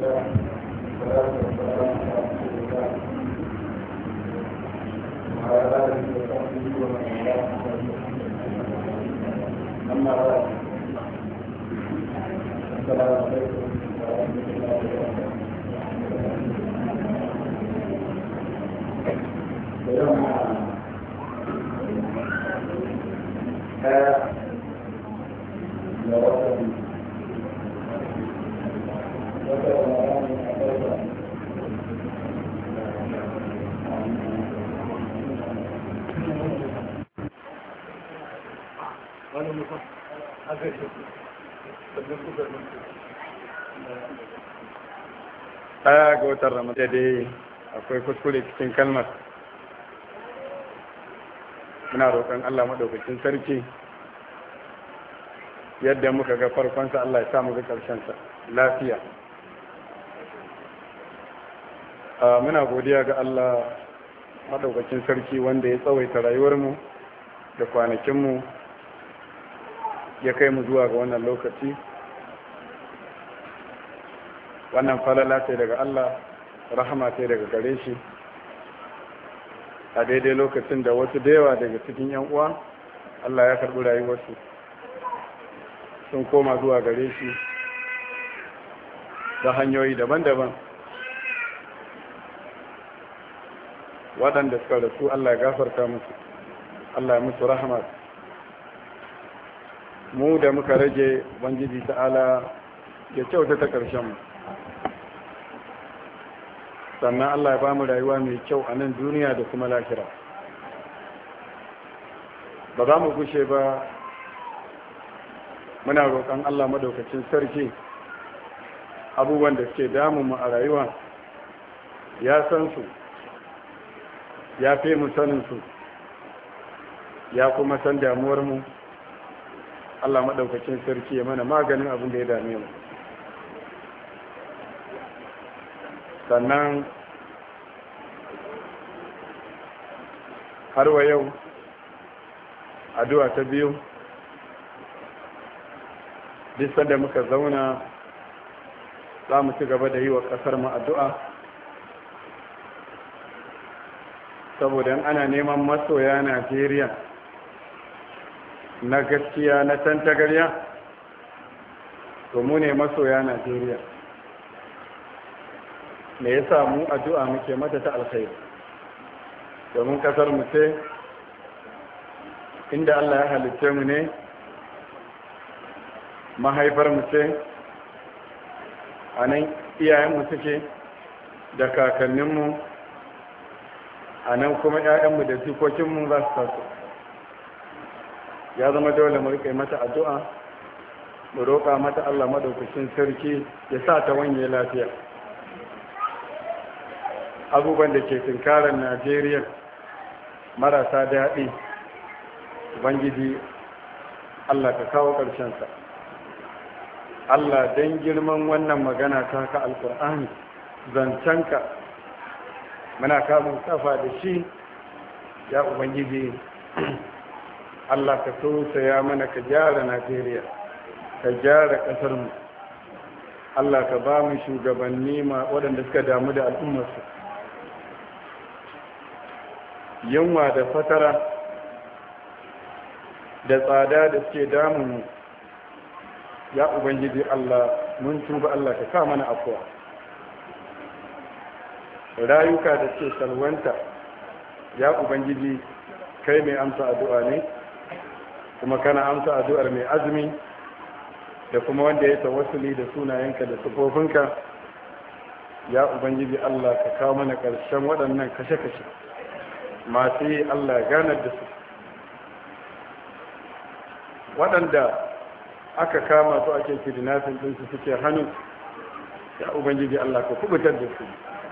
ɗaya ga watan Ramadan dai akwai kuskure cikin kalmar. Muna roƙon Allah maɗaukakin sarki yadda muka ga farkonsa Allah ya samu ga ƙarshensa lafiya. Muna godiya ga Allah maɗaukakin sarki wanda ya tsawaita rayuwarmu da kwanakinmu ya kai mu zuwa ga wannan lokaci. Wannan falala ce daga Allah, rahama ce daga gare shi, a daidai lokacin da wasu da yawa daga cikin 'yan uwa Allah ya karɓi rayuwarsu sun koma zuwa gare shi ta hanyoyi daban-daban. Waɗanda suka rasu Allah ya gafarta musu, Allah ya musu rahama. Mu da muka rage Ubangiji ta'ala ya kyauta ta ƙarshenmu, sannan Allah ya ba mu rayuwa mai kyau a nan duniya da kuma lahira. Ba za mu gushe ba muna roƙon Allah madaukakin sarki abubuwan da suke damun mu a rayuwa ya san su, ya fi mu sanin su, ya kuma san damuwar mu. Allah madaukakin sarki ya mana maganin abin da ya dame mu. Sannan har wa yau addu'a ta biyu, duk sanda muka zauna za mu ci gaba da yi wa ƙasar mu addu'a, saboda ana neman masoya Najeriya na gaskiya na tantagarya, to mu ne masoya Najeriya. Me yasa mu addu'a muke mata ta alkhairi? Domin kasar mu ce inda Allah ya halitta mu ne, mahaifar mu ce, a nan iyayen mu suke da kakannin mu, a nan kuma ƴaƴan mu da jikokin mu za su taso. Ya zama dole mu rike mata addu'a, mu roƙa mata Allah madaukakin sarki ya sa ta wanye lafiya. Abubuwan da ke tunkarar Najeriya marasa daɗi, Ubangiji Allah ka kawo ƙarshensa. Allah don girman wannan magana ta ka Alƙur'ani, zancenka muna kamun kafa da shi, ya Ubangiji Allah ka tausaya mana, ka gyara Najeriya, ka gyara ƙasarmu. Allah ka ba mu shugabanni waɗanda suka damu da al'ummarsu. Yunwa da fatara da tsada da suke damun, ya Ubangiji Allah mun tuba, Allah ka sa mana afuwa. Rayuka da suke salwanta, ya Ubangiji kai mai amsa addu'a ne, kuma kana amsa addu'ar mai azumi da kuma wanda ya tawassuli da sunayenka da sifofinka. Ya Ubangiji Allah ka kawo mana ƙarshen waɗannan kashe-kashe masu yi, Allah ganar da su. Waɗanda aka kama su ake kidnapping ɗinsu suke hannu, ya Ubangiji Allah ka kubutar da su.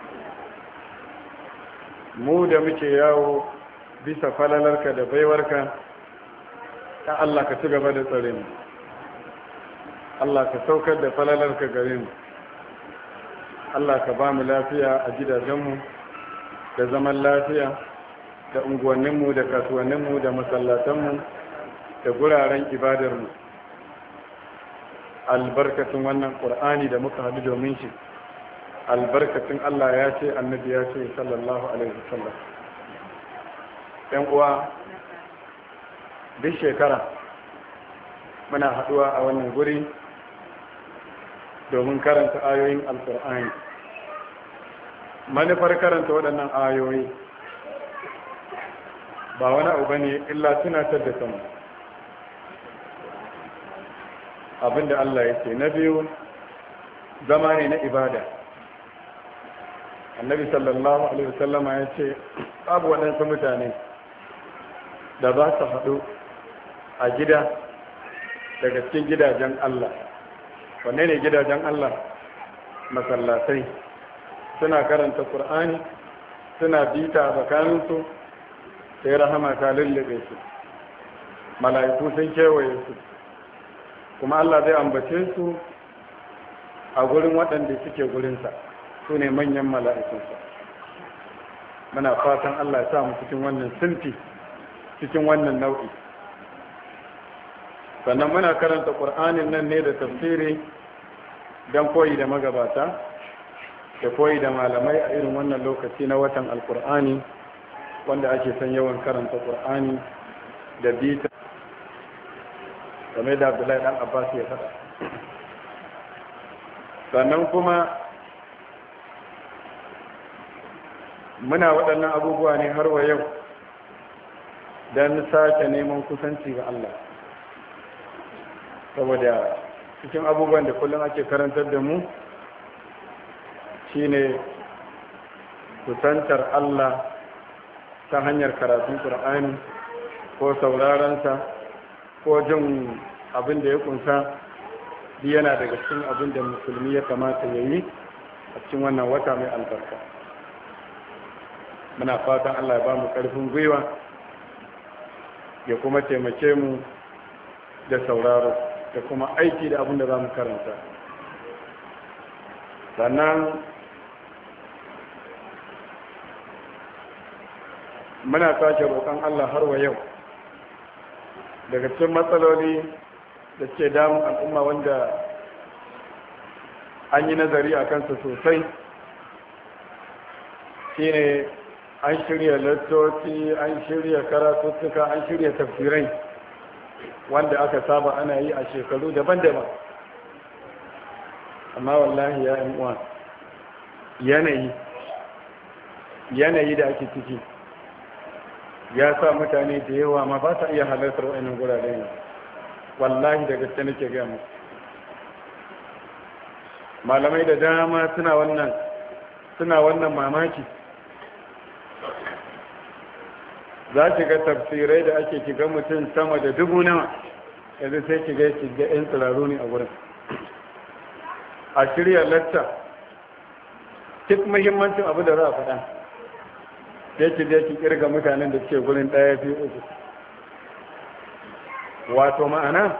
Mu da muke yawo bisa falalarka da baiwarka, ya Allah ka ci gaba da tsare mu. Allah ka saukar da falalarka gare mu. Allah ka ba mu lafiya a gidajenmu, da zaman lafiya, da unguwanninmu, da kasuwanninmu, da masallatanmu, da guraren ibadarmu. Albarkacin wannan ƙur'ani da muka haɗu domin shi, albarkacin Allah ya ce annabi ya ce sallallahu alaihi wasallam. ɗan uwa, duk shekara muna haɗuwa a wannan guri domin karanta ayoyin alkur'ani. Manufar karanta waɗannan ayoyi ba wani abu bane illa tunatar da kanmu abinda Allah ya ce. Na biyu, zama ne na ibada. Annabi sallallahu alaihi wasallama ya ce babu waɗansu mutane da za su haɗu a gida daga cikin gidajen Allah. Wanne ne gidajen Allah? Masallatai. Suna karanta Qur'ani, suna bita a tsakaninsu, sai rahama ta lullube su, mala'iku sun kewaye su, kuma Allah zai ambace su a gurin waɗanda suke gurinsa, su ne manyan mala'ikunsa. Muna fatan Allah ya sa mu cikin wannan sinfi, cikin wannan nau'i. Sannan muna karanta ƙur'anin nan ne da tafsiri don koyi da magabata da koyi da malamai a irin wannan lokaci na watan alƙur'ani, wanda ake son yawan karanta ƙur'ani da bita, game da Abdullahi ɗan Abbas ya faɗa. Sannan kuma muna waɗannan abubuwa ne har wa yau don sake neman kusanci ga Allah, saboda cikin abubuwan da kullum ake karantar da mu shine kusantar Allah ta hanyar karatun Qur'ani ko saurarensa ko jin abin da ya kunsa. Yana daga cikin abin da musulmi ya kamata ya yi a cikin wannan wata mai albarka. Muna fatan Allah ya ba mu ƙarfin gwiwa ya kuma taimake mu da sauraro da kuma aiki da abin da za mu karanta. Sannan muna sake roƙon Allah har wa yau daga cikin matsaloli da ke damun al'umma wanda an yi nazari a kansa sosai, shine an shirya lattoci, an shirya karatuttuka, an shirya tafsirai wanda aka saba ana yi a shekaru daban-daban. Amma wallahi ya uwa, yanayi da ake ciki ya sa mutane da yawa ma ba ta iya halartar wa'annan gurare ne. Wallahi da gaske nake gaya musu, malamai da dama suna wannan mamaki. Za ki ga tafsirai da ake kiga mutum sama da 1000 nawa, yanzu sai kiga 'yan tsiraru ne a gurin. A shirya latta, duk muhimmancin abu da za a faɗa, sai ki je ki kirga mutanen da suke gurin 1, 2, 3. Wato ma'ana,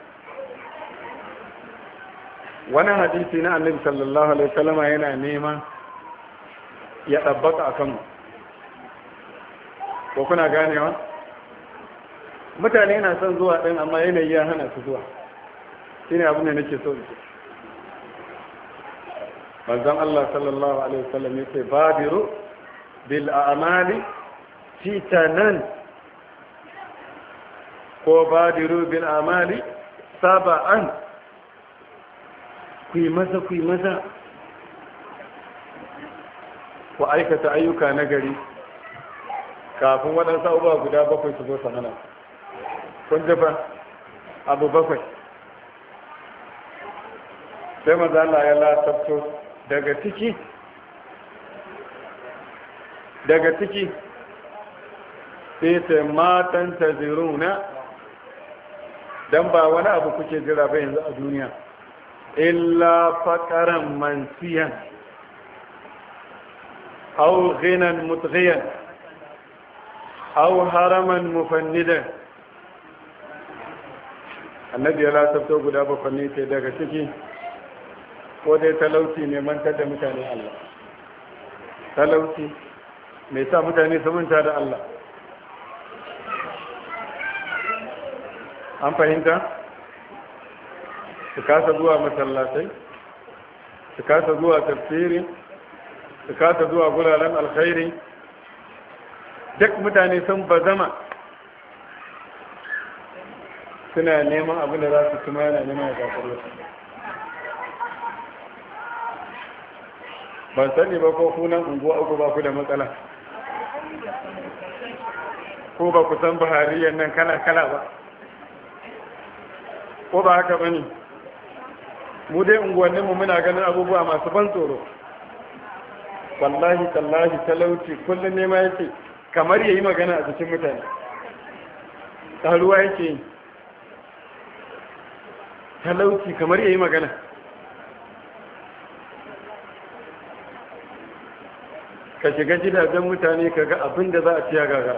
wani hadisi na Annabi sallallahu alaihi wasallam yana nema ya dabbaka akan mu. Ko kuna ganewa? Mutane na son zuwa din amma yanayi ya hana su zuwa. Shine abin da nake so in ce. Manzon Allah sallallahu alaihi wasallam yace badiru bil a'mali fitanan, ko badiru bil amali saba'an, ku yi maza ku aikata ayyuka na gari kafin waɗansu abubuwa guda 7 su zo sanana. Kun jafa abu 7 sai maza Allah ya lasafto daga ciki sai ta matan ta ziruna, don ba wani abu kuke jira ba yanzu a duniya illa faƙaran mansiyan au ghinan mutghiyan au haraman mufannidan. Annabi ya lasafto guda 7 ne ce daga ciki, ko dai talauci ne mantar da mutane Allah, talauci mai sa mutane su manta da Allah. An fahimta? Su kasa zuwa masallatai, su kasa zuwa tafsiri, su kasa zuwa guraren alkhairi. Duk mutane sun bazama suna neman abin da za su kuma yana neman ya gafaro. Ban sani ba ko kunan unguwa uku ba ku da matsala, ko ba ku san buhariyan nan kala-kala ba, ko ba haka ba ne? Mu dai unguwanninmu muna ganin abubuwa masu ban tsoro. Wallahi tallahi talauci kullum nema yake kamar ya yi magana a cikin mutane, taruwa yake yi. Talauci kamar ya yi magana. Ka shiga gidajen mutane ka ga abin da za a ciya gaga.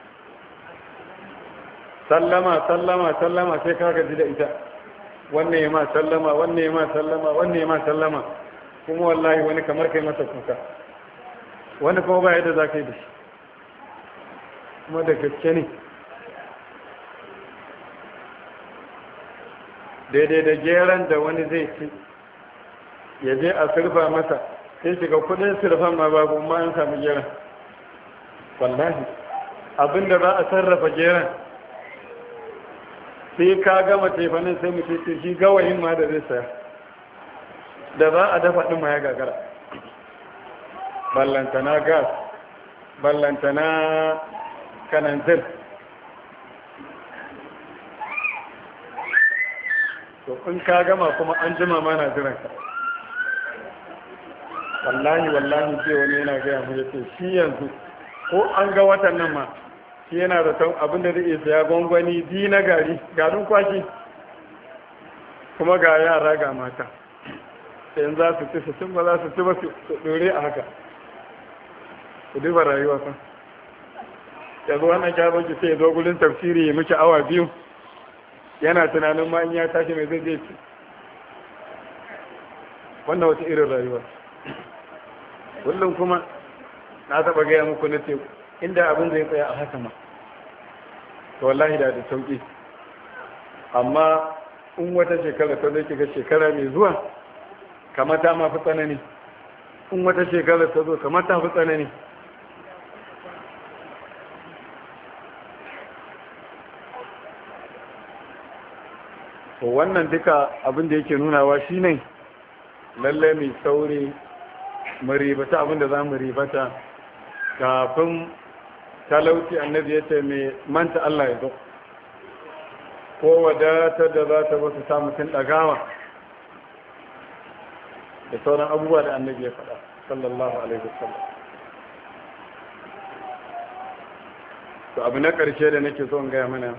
Sallama sallama sallama sai ka gaji da ita. Wannan ya ma sallama, wannan ya ma sallama, wannan ya ma sallama. Kuma wallahi wani kamar kai masa kuka, wani kuma ba yadda za ka yi da shi, kuma da gaske ne. Daidai da geran da wani zai ci ya je a surfa masa, sai shiga kudin surfan ma babu, ma an samu geran. Wallahi abinda za a sarrafa geran sai ka gama tefanin sai mu ce shi gawayin ma da zai saya, da za a dafa ɗin ma ya gagara. Ballantana gas, ballantana kananzir. To in ka gama kuma an jima mana jiranka. Wallahi wallahi ce wani yana gaya mu yace shi yanzu ko an ga watan nan ma shi yana da tan abin da zai saya gwangwani di na garin kwashi, kuma ga yara ga mata. Sai za su ci su cin, ba za su ci ba su dore a haka. Ku duba rayuwa fa. Yanzu wannan kyabon ki sai ya zo gurin tafsiri ya miki awa 2 yana tunanin ma in ya tashi mai zai ci. Wannan wata irin rayuwa. Kullum kuma na taɓa gaya muku na ce inda abin zai tsaya a haka ma, to wallahi da sauƙi. Amma in wata shekara ta zai kiga shekara mai zuwa kamar ta mafi tsanani, in wata shekara ta zo kamar ta fi tsanani. To wannan duka abin da yake nunawa shine lallai mai sauri mu ribata abin da za mu ribata kafin talauci. Annabi ya ce mai manta Allah ya zo, ko wadatar da za ta wasu sa mutum ɗagawa da sauran abubuwa da annabi ya faɗa sallallahu alaihi wasallam. To abu na ƙarshe da nake so in gaya mana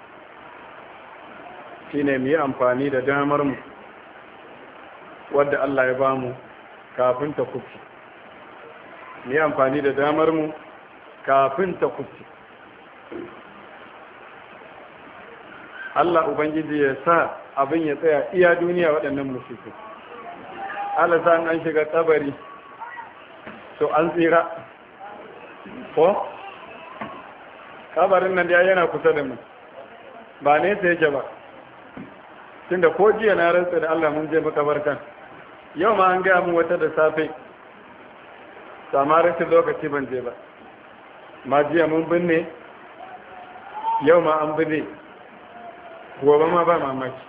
shine mu yi amfani da damar mu wadda Allah ya ba mu kafin ta kufi. Mu yi amfani da damar mu kafin ta kufi. Allah Ubangiji ya sa abin ya tsaya iya duniya waɗannan musiku. Allah sa an shiga tsabari to an tsira. Ko? Kabarin nan da yana kusa da mu, ba ne sai yake ba. Tunda ko jiya na rantsa da Allah mun je makabartan, yau ma an gaya mun wata da safe, sama rashin lokaci ban je ba. Ma jiya mun binne, yau ma an binne, gobe ma ba mamaki.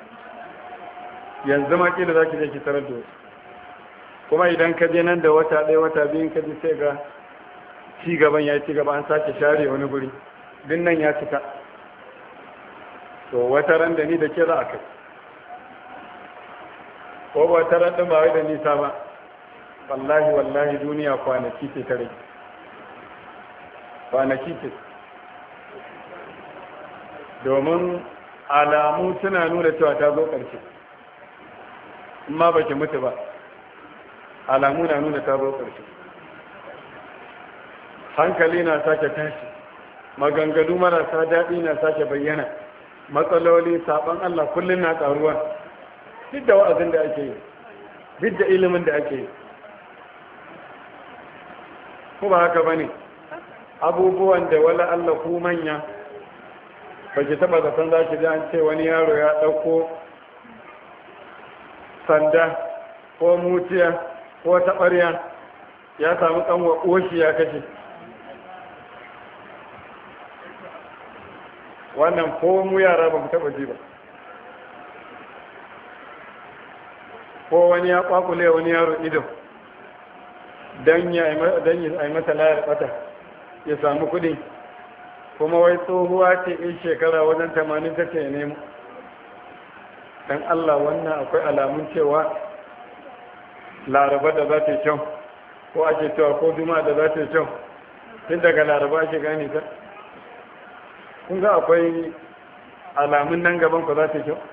Yanzu ma kila za ki je ki tarar da wasu. Kuma idan ka je nan da wata ɗaya wata biyun ka ji sai ga ci gaban ya ci gaba, an sake share wani guri, din nan ya cika. To wata ran da ni da ke za a kai, ko wata ran ɗin ba wai da nisa ba. Wallahi wallahi duniya kwanaki ce ta rage, kwanaki ce. Domin alamu suna nuna cewa ta zo ƙarshe, in ma ba ki mutu ba, alamu na nuna ta zo ƙarshe. Hankali na sake tashi, maganganu marasa daɗi na sake bayyana, matsaloli saɓon Allah kullum na ƙaruwa, duk da wa'azin da ake yi, duk da ilimin da ake yi. Ko ba haka ba ne, abubuwan da wala Allah ku manya ba ki taɓa zaton za ki ji an ce wani yaro ya ɗauko sanda ko mutiya ko taɓarya ya samu ƙanwa oshi ya kashe. Wannan ko mu yara ba mu taɓa ji ba. Ko wani ya kwakule wani yaro ido don ya yi masa layar ɓata ya samu kuɗi, kuma wai tsohuwa ce in shekara wajen 80 take nemo. Dan Allah, wannan akwai alamun cewa laraba da za ta yi kyau, ko ake cewa ko juma da za ta yi kyau, tun daga laraba ake gane ta. Kun ga akwai alamun nan gaban ku za ta yi kyau.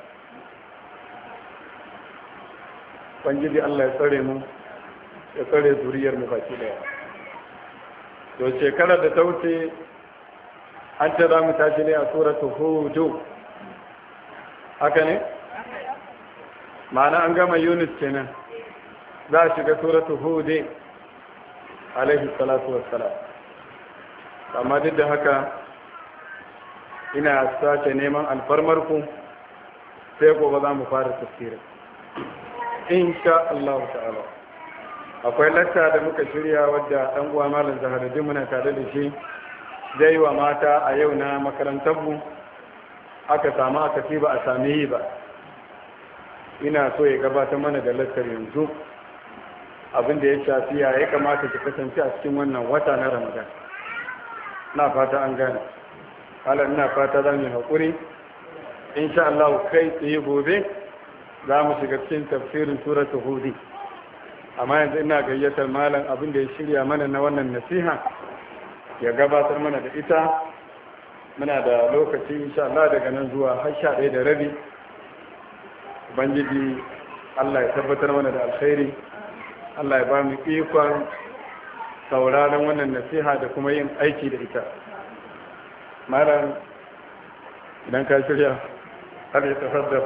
Bangiji Allah ya tsare mu, ya tsare zuriyar mu baki daya. To shekarar da ta wuce an ce za mu tashi ne a suratul Hud, haka ne? Ma'ana an gama Yunus kenan, za a shiga suratul Hud alaihi salatu wassalam. Amma duk da haka ina sake neman alfarmar ku, sai gobe za mu fara tafsirin insha Allah ta'ala. Akwai lacca da muka shirya wadda ɗan uwa malam Zaharuddin muna tare da shi zai wa mata a yau na makarantar mu, aka samu aka fi ba a sami yi ba. Ina so ya gabatar mana da laccar yanzu, abin da ya shafi ya kamata ki kasance a cikin wannan wata na Ramadan. Na fata an gane. Hala ina fata za mu yi haƙuri, insha Allah kai tsaye gobe za mu shiga cikin tafsirin suratul Hud. Amma yanzu ina gayyatar malam abin da ya shirya mana na wannan nasiha ya gabatar mana da ita. Muna da lokaci insha Allah daga nan zuwa har 11:30. Ubangiji Allah ya tabbatar mana da alkhairi, Allah ya ba mu ikon sauraron wannan nasiha da kuma yin aiki da ita. Malam idan ka shirya har ya tafaddar.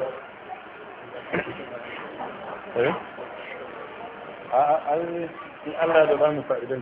In Allah da ba mu fa'idan.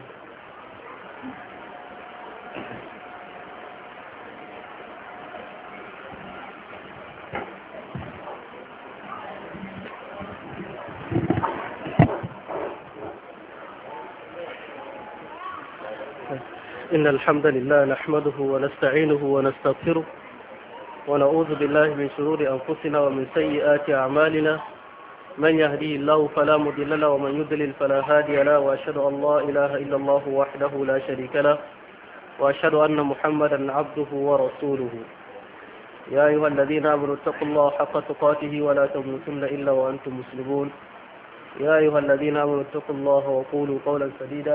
إن الحمد لله نحمده ونستعينه ونستغفره ونعوذ بالله من شرور أنفسنا ومن سيئات أعمالنا. من يهديه الله فلا مضل له ومن يضلل فلا هادي له، وأشهد أن لا إله إلا الله وحده لا شريك له، وأشهد أن محمدا عبده ورسوله. يا أيها الذين آمنوا اتقوا الله حق تقاته ولا تموتن إلا وأنتم مسلمون. يا أيها الذين آمنوا اتقوا الله وقولوا قولا سديدا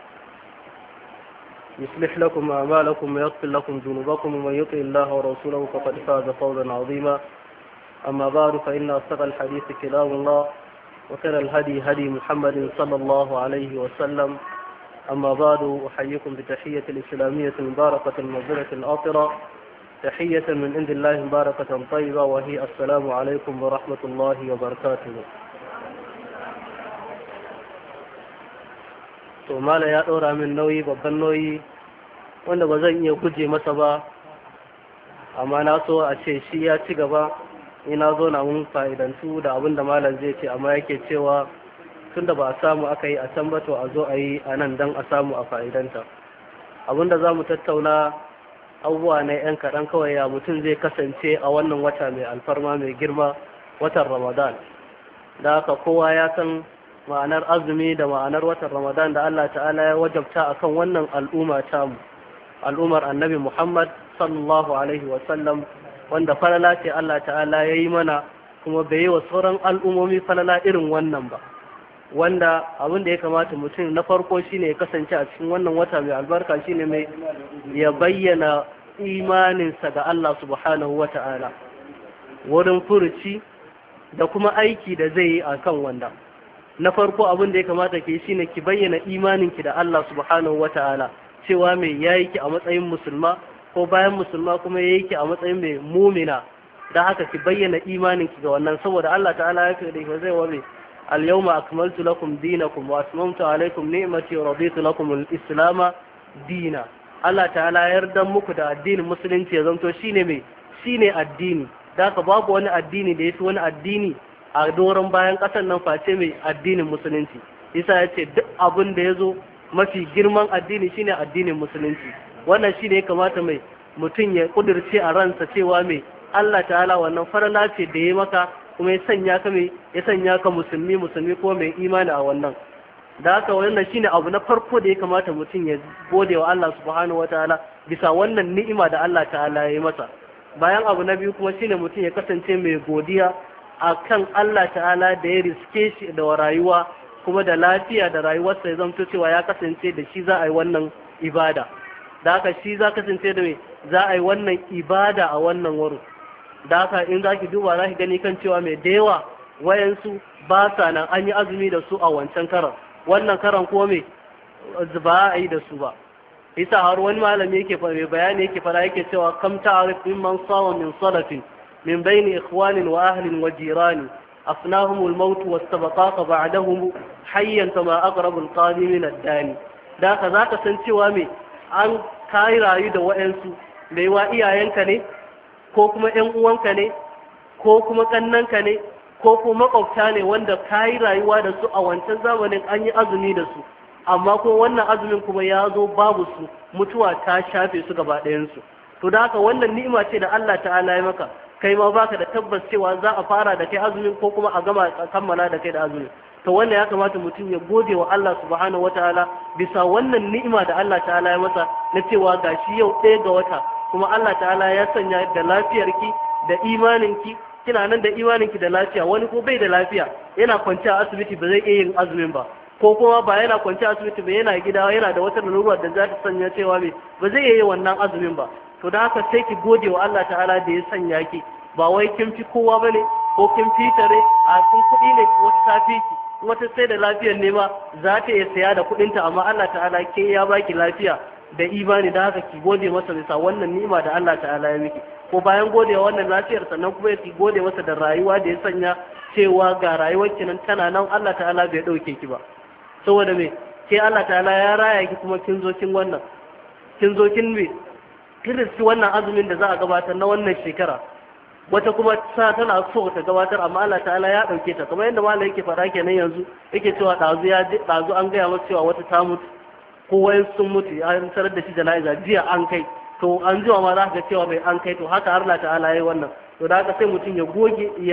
يصلح لكم أعمالكم ويغفر لكم ذنوبكم، ومن يطع الله ورسوله فقد فاز فوزا عظيما. أما بعد، فإن أصدق الحديث كلام الله، وخير الهدي هدي محمد صلى الله عليه وسلم. أما بعد، أحييكم بتحية الإسلامية مباركة مغفرة آطرة، تحية من عند الله مباركة طيبة، وهي السلام عليكم ورحمة الله وبركاته. to mala ya ɗora min nauyi, babban nauyi wanda ba zan iya guje masa ba, amma na so a ce shi ya ci gaba. Ina zo na mun fa'idantu da abin da malam zai ce, amma yake cewa tun da ba a samu aka yi a can ba, to a zo a yi a nan don a samu a fa'idanta. Abin da za mu tattauna abubuwa na ‘yan kaɗan kawai, ya mutum zai kasance a wannan wata mai alfarma mai girma, watan Ramadan. Da haka kowa ya san ma'anar azumi da ma'anar watan Ramadan da Allah ta'ala ya wajabta akan wannan al'umma tamu, al'ummar annabi Muhammad sallallahu alaihi wasallam, wanda falala ce Allah ta'ala ya yi mana, kuma bai yi wa sauran al'ummomi falala irin wannan ba. Wanda abin da ya kamata mutum na farko shine ya kasance a cikin wannan wata mai albarka shine mai ya bayyana imaninsa ga Allah subhanahu wa ta'ala wurin furuci da kuma aiki da zai yi akan wanda. Na farko abin da ya kamata ke shine ki bayyana imaninki da Allah subhanahu wata'ala, cewa mai yayi ki a matsayin musulma, ko bayan musulma kuma yayi ki a matsayin mai mumina. Da haka ki bayyana imaninki ga wannan, saboda Allah ta'ala ya ce da zai wa mai al-yawma akmaltu lakum dinakum wa atmamtu alaykum ni'mati wa raditu lakum al-islam dina. Allah ta'ala ya yarda muku da addinin musulunci ya zanto shine mai shine addini. Da haka babu wani addini da yafi wani addini a doron bayan ƙasar nan face mai addinin musulunci. Isa ya ce duk abin da ya zo mafi girman addini shine addinin musulunci. Wannan shine ya kamata mai mutum ya kudirce a ransa cewa mai Allah ta'ala wannan farala ce da ya maka kuma ya sanya ka musulmi ko mai imani a wannan. Da haka wannan shine abu na farko da ya kamata mutum ya gode wa Allah subhanahu wataala bisa wannan ni'ima da Allah ta'ala ya yi masa. Bayan abu na biyu kuma shine mutum ya kasance mai godiya akan Allah ta'ala da ya riske shi da rayuwa kuma da lafiya da rayuwarsa ya zamto cewa ya kasance da shi za a yi wannan ibada. Da haka shi za kasance da mai za a yi wannan ibada a wannan wurin. Da haka in za ki duba za ki gani kan cewa mai da yawa wayansu ba sa nan an yi azumi da su a wancan karan. Wannan karan ko mai ba a yi da su ba. Isa har wani malami yake bayani yake fara yake cewa kam ta'arif mimman sawa min salatin min bayni ikhwanin wa ahlin wa jirani afnahum al-maut wastabaqaqa ba'dahum hayyan kama aqrabu al-qadi min ad-dani. Da haka zaka san cewa mai an kai rayu da wayansu mai wa iyayenka ne ko kuma ƴan uwanka ne ko kuma kannanka ne ko kuma makwabta ne wanda kai rayuwa da su a wancan zamanin an yi azumi da su, amma ko wannan azumin kuma ya zo babu su, mutuwa ta shafe su gaba ɗayansu. To da haka wannan ni'ima ce da Allah ta'ala ya maka, kai ma baka da tabbas cewa za a fara da kai azumin ko kuma a gama a kammala da kai da azumin. To wannan ya kamata mutum ya gode wa Allah subhanahu wataala bisa wannan ni'ima da Allah ta'ala ya masa na cewa gashi yau ɗaya ga wata kuma Allah ta'ala ya sanya da lafiyarki da imaninki, kina nan da imaninki da lafiya. Wani ko bai da lafiya yana kwanciya a asibiti ba zai iya yin azumin ba, ko kuma ba yana kwanci asibiti ba yana gida yana da wata lalura da za ta sanya cewa ba zai yi wannan azumin ba. To da haka sai ki gode wa Allah ta'ala da ya sanya ki, ba wai kin fi kowa bane ko kin fitare a kin kuɗi ne wata tafi ki wata sai da lafiyar ne ma za ta iya saya da kuɗinta, amma Allah ta'ala ke ya baki lafiya da imani. Da haka ki gode masa bisa wannan ni'ima da Allah ta'ala ya miki. Ko bayan godewa wannan lafiyar sannan kuma ki gode masa da rayuwa da ya sanya cewa ga rayuwar ki nan tana nan, Allah ta'ala bai ɗauke ki ba. Saboda me ke Allah ta'ala ya raya ki kuma kin zo kin riski wannan azumin da za a gabatar na wannan shekara. Wata kuma tana so ta gabatar amma Allah ta'ala ya dauke ta, kamar yadda malai yake fara kenan yanzu yake cewa dazu an gaya masa cewa wata ta mutu ko wayan sun mutu an sanar da shi jana'iza jiya an kai, to an jiwa ma za ka cewa bai an kai. To haka Allah ta'ala yayi wannan. To da haka sai mutum ya goge ya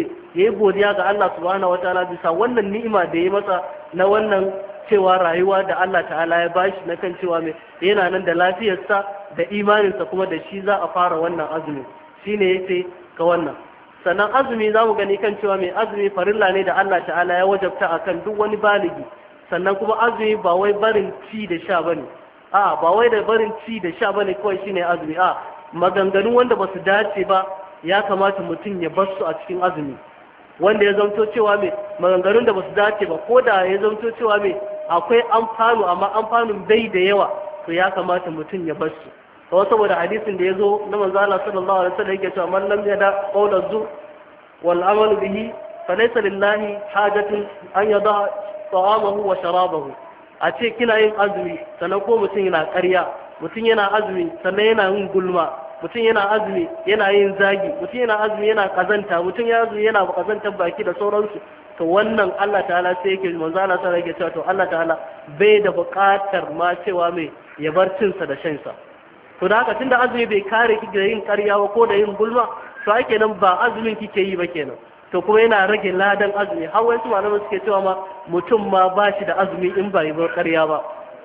yi godiya ga Allah subhanahu wataala bisa wannan ni'ima da ya masa na wannan cewa rayuwa da Allah ta'ala ya bashi na kan cewa mai yana nan da lafiyarsa da imaninsa kuma da shi za a fara wannan azumi. Shine yace ga wannan. Sannan azumi za mu gani kan cewa mai azumi farilla ne da Allah ta'ala ya wajabta akan duk wani baligi. Sannan kuma azumi ba wai barin ci da sha bane, ba wai da barin ci da sha bane kawai shine azumi. Maganganu wanda ba su dace ba ya kamata mutum ya bar su a cikin azumi, wanda ya zamto cewa mai maganganun da ba su dace ba, ko da ya zamto cewa mai akwai amfanu amma amfanun bai da yawa, to ya kamata mutum ya bar su. Kawai saboda hadisin da ya zo na manzo Allah sallallahu alaihi wasallam yake cewa man lam yada qawla zu wal amalu bihi fa laysa lillahi hajatun an yada ta'amahu wa sharabahu. A ce kina yin azumi sannan ko mutum yana ƙarya, mutum yana azumi sannan yana yin gulma, mutum yana azumi yana yin zagi, mutum yana azumi yana kazanta, mutum yana azumi yana kazantar baki da sauransu. To wannan Allah ta'ala sai yake manzo Allah sai yake cewa to Allah ta'ala bai da buƙatar ma cewa mai ya bar cinsa da shansa. To da haka tunda azumi bai kare ki da yin ƙarya ba ko da yin gulma, to ai kenan ba azumin kike yi ba kenan. To kuma yana rage ladan azumi. Har wasu malamai suke cewa ma mutum ma ba shi da azumi in ba yi ba ƙarya ba,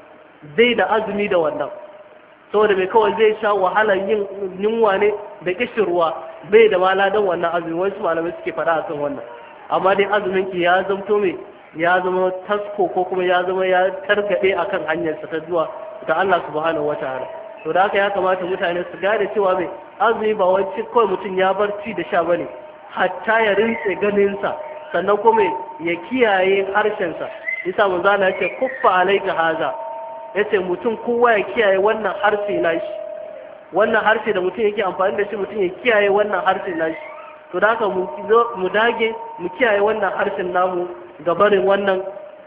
zai da azumi da wannan. Saboda mai kawai zai sha wahalar yin yunwa ne da kishirwa, bai da ma ladan wannan azumi. Wasu malamai suke faɗa akan wannan. Amma dai azumin ki ya zamto mai ya zama tasko ko kuma ya zama ya targaɗe akan hanyarsa ta zuwa ga Allah subhanahu wataala. To da haka ya kamata mutane su gane cewa mai azumi ba wai kawai mutum ya bar ci da sha bane, hatta ya rintse ganinsa sannan kuma ya kiyaye harshensa. Isa manzo Allah yace kuffa alaika haza, yace mutum kowa ya kiyaye wannan harshe nashi, wannan harshe da mutum yake amfani da shi mutum ya kiyaye wannan harshe nashi. To da haka mu dage mu kiyaye wannan harshen namu gabarin wannan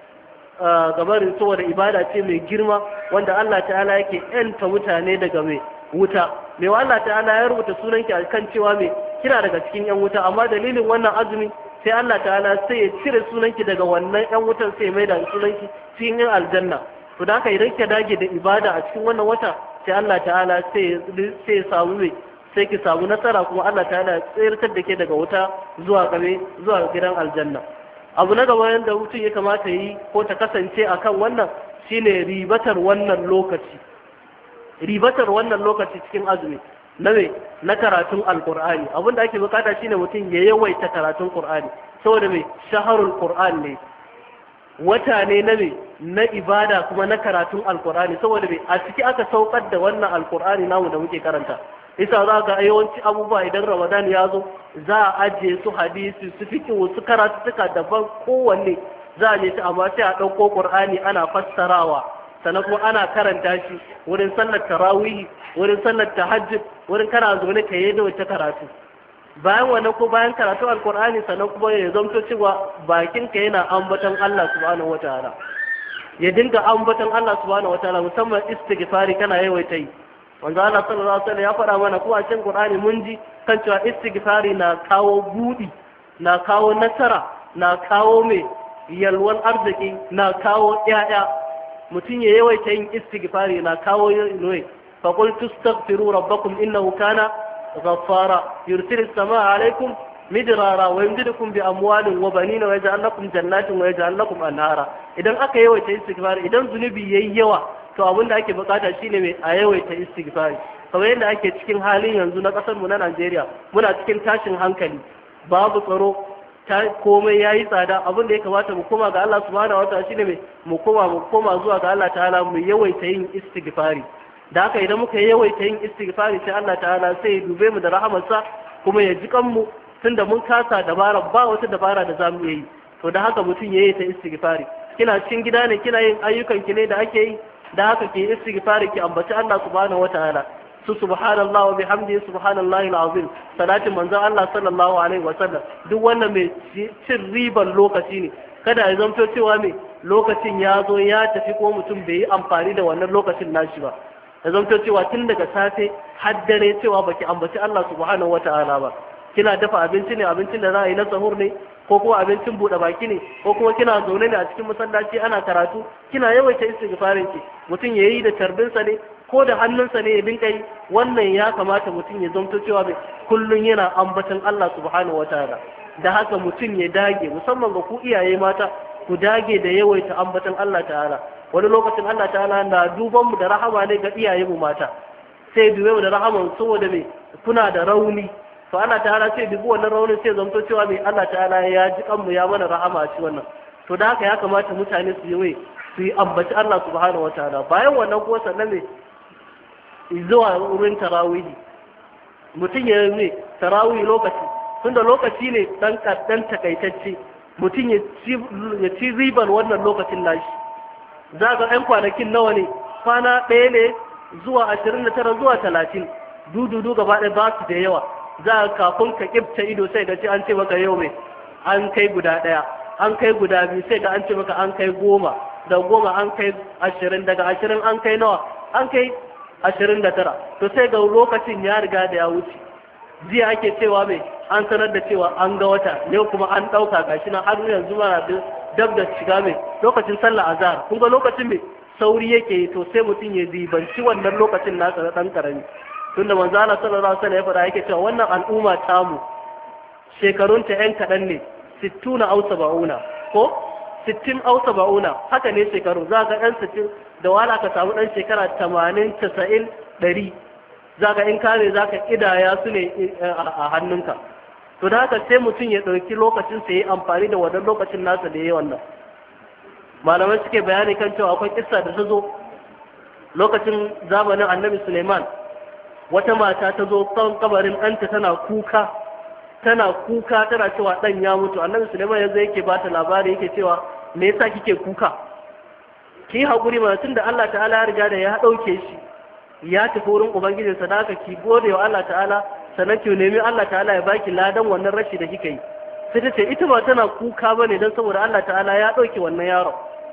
gabarin saboda ibada ce mai girma wanda Allah ta'ala yake yanta mutane daga mai wuta. Mai Allah ta'ala ya rubuta sunanki a kan cewa mai kina daga cikin yan wuta, amma dalilin wannan azumi sai Allah ta'ala sai ya cire sunanki daga wannan ƴan wutan sai mai da sunanki cikin yin aljanna. To da haka idan ki dage da ibada a cikin wannan wata sai Allah ta'ala sai ya samu mai sai ki samu nasara kuma Allah ta'ala ya tsirtar da ke daga wuta zuwa gidan aljanna. Abu na gaba yanda mutum ya kamata yi ko ta kasance akan wannan shine ribatar wannan lokaci cikin azumi na karatun alkur'ani. Abin da ake bukata shine mutum ya yawaita karatun qur'ani saboda mai shaharul qur'an ne, wata ne na ibada kuma na karatun alkur'ani, saboda mai a ciki aka saukar da wannan alkur'ani namu da muke karanta. Isa za ga yawanci abubuwa idan Ramadan ya zo za a ajiye su hadisi su fiqh su karatuka daban kowanne za a je ta, amma sai a ɗauko qur'ani ana fassarawa, sannan kuma ana karanta shi wurin sallar tarawih, wurin sallar tahajjud, wurin kana zaune ka yi da wata karatu. Bayan wannan ko bayan karatu alkur'ani sannan kuma ya zamto cewa bakin ka yana ambaton Allah subhanahu wataala, ya dinga ambaton Allah subhanahu wataala, musamman istighfari kana yawaita yi. Wanda Allah sallallahu alaihi wasallam ya faɗa mana ko a cikin Qur'ani mun ji kan cewa istighfari na kawo budi, na kawo nasara, na kawo mai yalwan arziki, na kawo ƴaƴa. Mutum ya yawaita yin istighfari na kawo noye. fa qul tastaghfiru rabbakum innahu kana ghaffara yursilis samaa alaykum midrara wa yumdidukum bi amwalin wa banina wa yaj'al lakum jannatin wa yaj'al lakum anhara. Idan aka yawaita istighfari, idan zunubi yayi yawa, to abinda ake bukata shine mai a yawaita istighfari. Kamar yadda ake cikin halin yanzu na kasar mu na Najeriya, muna cikin tashin hankali, babu tsaro, komai yayi tsada. Abin da ya kamata mu koma ga Allah subhanahu wataala shine mai mu koma zuwa ga Allah ta'ala mu yawaita yin istighfari. Da haka idan muka yawaita yin istighfari sai Allah ta'ala sai ya dube mu da rahamarsa kuma ya ji kanmu, tunda mun kasa dabara, ba wata dabara da zamu yi. To da haka mutum yayi ta istighfari. Kina cikin gida ne, kina yin ayyukan ki ne da ake yi, da haka ke istighfari ki ambaci Allah subhanahu wataala. Subhanallahi wa bihamdihi subhanallahi alazim, salatin manzon Allah sallallahu alaihi wasallam. Duk wannan mai cin riban lokaci ne. Kada ya zanto cewa mai lokacin ya zo ya tafi ko mutum bai yi amfani da wannan lokacin nashi ba. Ya zanto cewa tun daga safe har dare cewa baki ambaci Allah subhanahu wataala ba. Kina dafa abinci ne, abincin da za a yi na sahur ne, ko kuma abincin buɗe baki ne, ko kuma kina zaune ne a cikin masallaci ana karatu, kina yawaita istighfarin ki. Mutum yayi da tarbinsa ne ko da hannunsa ne ya dinka yi. Wannan ya kamata mutum ya zanto cewa mai kullun yana ambaton Allah subhanahu wataala. Da haka mutum ya dage, musamman ga ku iyaye mata, ku dage da yawaita ambaton Allah ta'ala. Wani lokacin Allah ta'ala na duban mu da rahama ne ga iyaye mu mata, sai dube mu da rahama saboda mai kuna da rauni. To Allah ta'ala sai dubu wannan raunin sai zanto cewa mai Allah ta'ala ya ji kanmu ya mana rahama a ci wannan. To da haka ya kamata mutane su yi ambaci Allah subhanahu wataala. Bayan wannan kuma sannan ne zuwa wurin tarawihi, mutum ya yi tarawihi lokaci, tunda lokaci ne dan takaitacce, mutum ya ci ribar wannan lokacin nashi. Za ga 'yan kwanakin nawa ne, kwana ɗaya ne zuwa 29 zuwa 30, dududu gaba ɗaya ba su da yawa. Za ka kafin ka kibta ido sai ga ce an ce maka yau mai an kai guda ɗaya, an kai guda biyu, sai ga an ce maka an kai 10, da 10 an kai 20, daga 20 an kai nawa, an kai 29. To sai ga lokacin ya riga da ya wuce. Jiya ake cewa mai an sanar da cewa an ga wata, yau kuma an ɗauka gashi nan har yanzu mana dab da shiga mai lokacin sallah azhar. Kun ga lokacin mai sauri yake yi, to sai mutum ya zibanci wannan lokacin nasa na ɗan karami. Tunda manzo Allah sallallahu alaihi wasallam ya faɗa yake cewa wannan al'umma tamu shekarunta ƴan kaɗan ne, 60 aw 70 ko 60 aw 70, haka ne shekaru. Za ga ɗan 60 da wala ka samu ɗan shekara 80 90 100, za ga in kare za ka ƙidaya su ne a hannunka. To da haka sai mutum ya ɗauki lokacin sa ya yi amfani da wannan lokacin nasa da ya yi wannan. Malamai suke bayani kan cewa akwai kissa da ta zo lokacin zamanin Annabi Suleiman. Wata mata ta zo kan kabarin ɗanta tana kuka tana cewa ɗan ya mutu. Annabi Suleiman yanzu yake ba ta labari yake cewa me yasa kike kuka? Ki haƙuri mana, tunda Allah ta'ala ya riga da ya ɗauke shi ya tafi wurin ubangijinsa, da haka ki gode wa Allah ta'ala, sannan ki nemi Allah ta'ala ya baki ladan wannan rashi da kika yi. Sai ta ce ita ba tana kuka bane don saboda Allah ta'ala ya ɗauke wannan yaron.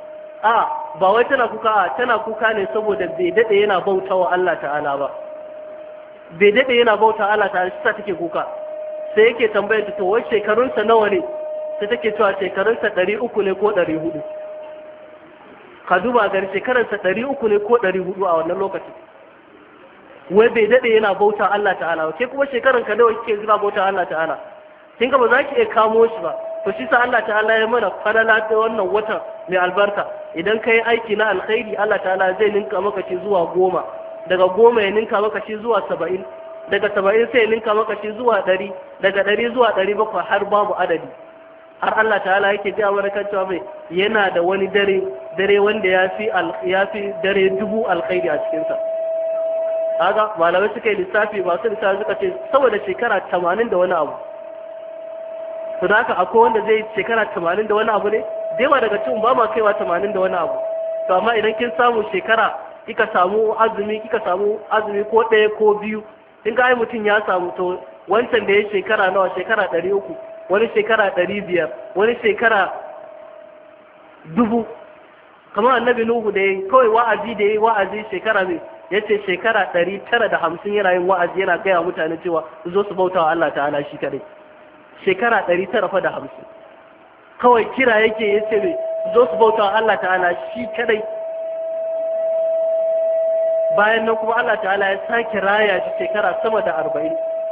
Ba wai tana kuka ne saboda bai daɗe yana bautawa Allah ta'ala ba. Bai daɗe yana bauta Allah ta shi sa take kuka. Sai yake tambayar ta, to wai shekarunsa nawa ne? sai take cewa shekarunsa 300 ne ko 400. ka duba gari shekarunsa 300 ne ko 400 a wannan lokaci. Wai bai dade yana bauta Allah ta'ala, ke kuma shekarunka nawa kike zuwa bauta Allah ta'ala? kin ga ba za ki iya kamo shi ba. To shi sa Allah ta'ala ya mana falala ta wannan watan mai albarka. Idan kai aiki na alkhairi Allah ta'ala zai ninka maka shi zuwa 10, daga 10 ya ninka maka shi zuwa 70, daga 70 sai ya ninka maka shi zuwa 100, daga 100 zuwa 700 har babu adadi. Har Allah ta'ala yake ji a wani kan cewa mai yana da wani dare wanda ya fi dare 1000 alkhairi a cikinsa. Kaga malamai suka yi lissafi, masu lissafi suka ce saboda shekara 80 da wani abu. To da haka akwai wanda zai shekara 80 da wani abu ne, da yawa daga cikin ba ma kaiwa 80 da wani abu. To amma idan kin samu shekara kika samu azumi ko 1 ko 2, kin ga ai mutum ya samu. To wancan da ya shekara nawa, shekara 300, wani shekara 500, wani shekara 1000. Kamar annabi Nuhu da yayi kawai wa'azi shekara mai yace shekara 950 yana yin wa'azi, yana gaya mutane cewa su zo su bautawa Allah ta'ala shi kadai. Shekara 950 kawai kira yake yace mai zo su bautawa Allah ta'ala shi kadai. Bayan nan kuma Allah ta'ala ya sake raya shi shekara sama da 40.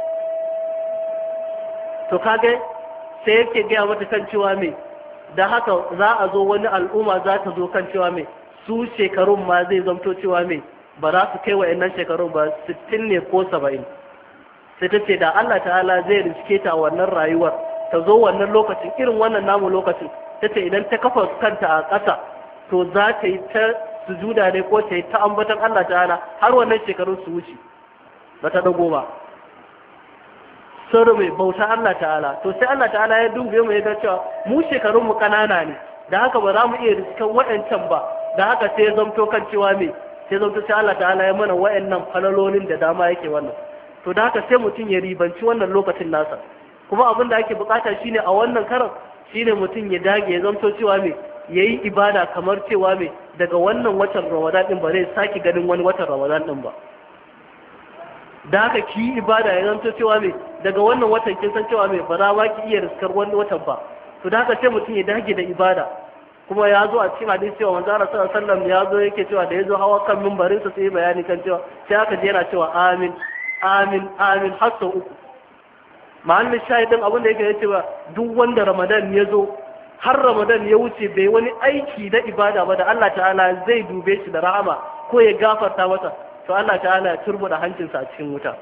To kage sai yake gaya mata kan cewa mai da haka za a zo wani al'umma za ta zo kan cewa mai su shekarun ma zai zamto cewa mai ba za su kai wa'annan shekarun ba 60 ne ko 70. sai ta ce da Allah ta'ala zai riske ta wannan rayuwar, ta zo wannan lokacin irin wannan namu lokacin, ta ce idan ta kafa kanta a ƙasa to za ta yi ta sujuda ne ko ta yi ta ambatan Allah ta'ala har wannan shekarun su wuce ba ta dago ba. Sauro mai bauta Allah ta'ala, to sai Allah ta'ala ya dube mu ya ga cewa mu shekarun mu kanana ne, da haka ba za mu iya riskan waɗancan ba, da haka sai ya zamto kan cewa me sai zamto sai Allah ta'ala ya mana waɗannan falalolin da dama yake wannan. To da haka sai mutum ya ribanci wannan lokacin nasa, kuma abin da ake bukata shine a wannan karan shine mutum ya dage ya zamto cewa me yayi ibada kamar cewa me daga wannan watan Ramadan din ba zai saki ganin wani watan Ramadan din ba. Da haka ki ibada ya zanto cewa me daga wannan watan kin san cewa me ba za ma ki iya riskar wani watan ba. To da haka sai mutum ya dage da ibada. Kuma ya zo a cikin hadisi cewa manzo Allah sallallahu alaihi wasallam ya zo yake cewa da ya zo hawa kan mimbarin sa sai bayani kan cewa sai aka je yana cewa amin amin amin har sau 3. Ma'anin shahidin abin da yake cewa duk wanda Ramadan ya zo har Ramadan ya wuce bai wani aiki na ibada ba da Allah ta'ala zai dube shi da rahama ko ya gafarta masa, to Allah ta'ala ya turbuda hancinsa a cikin wuta.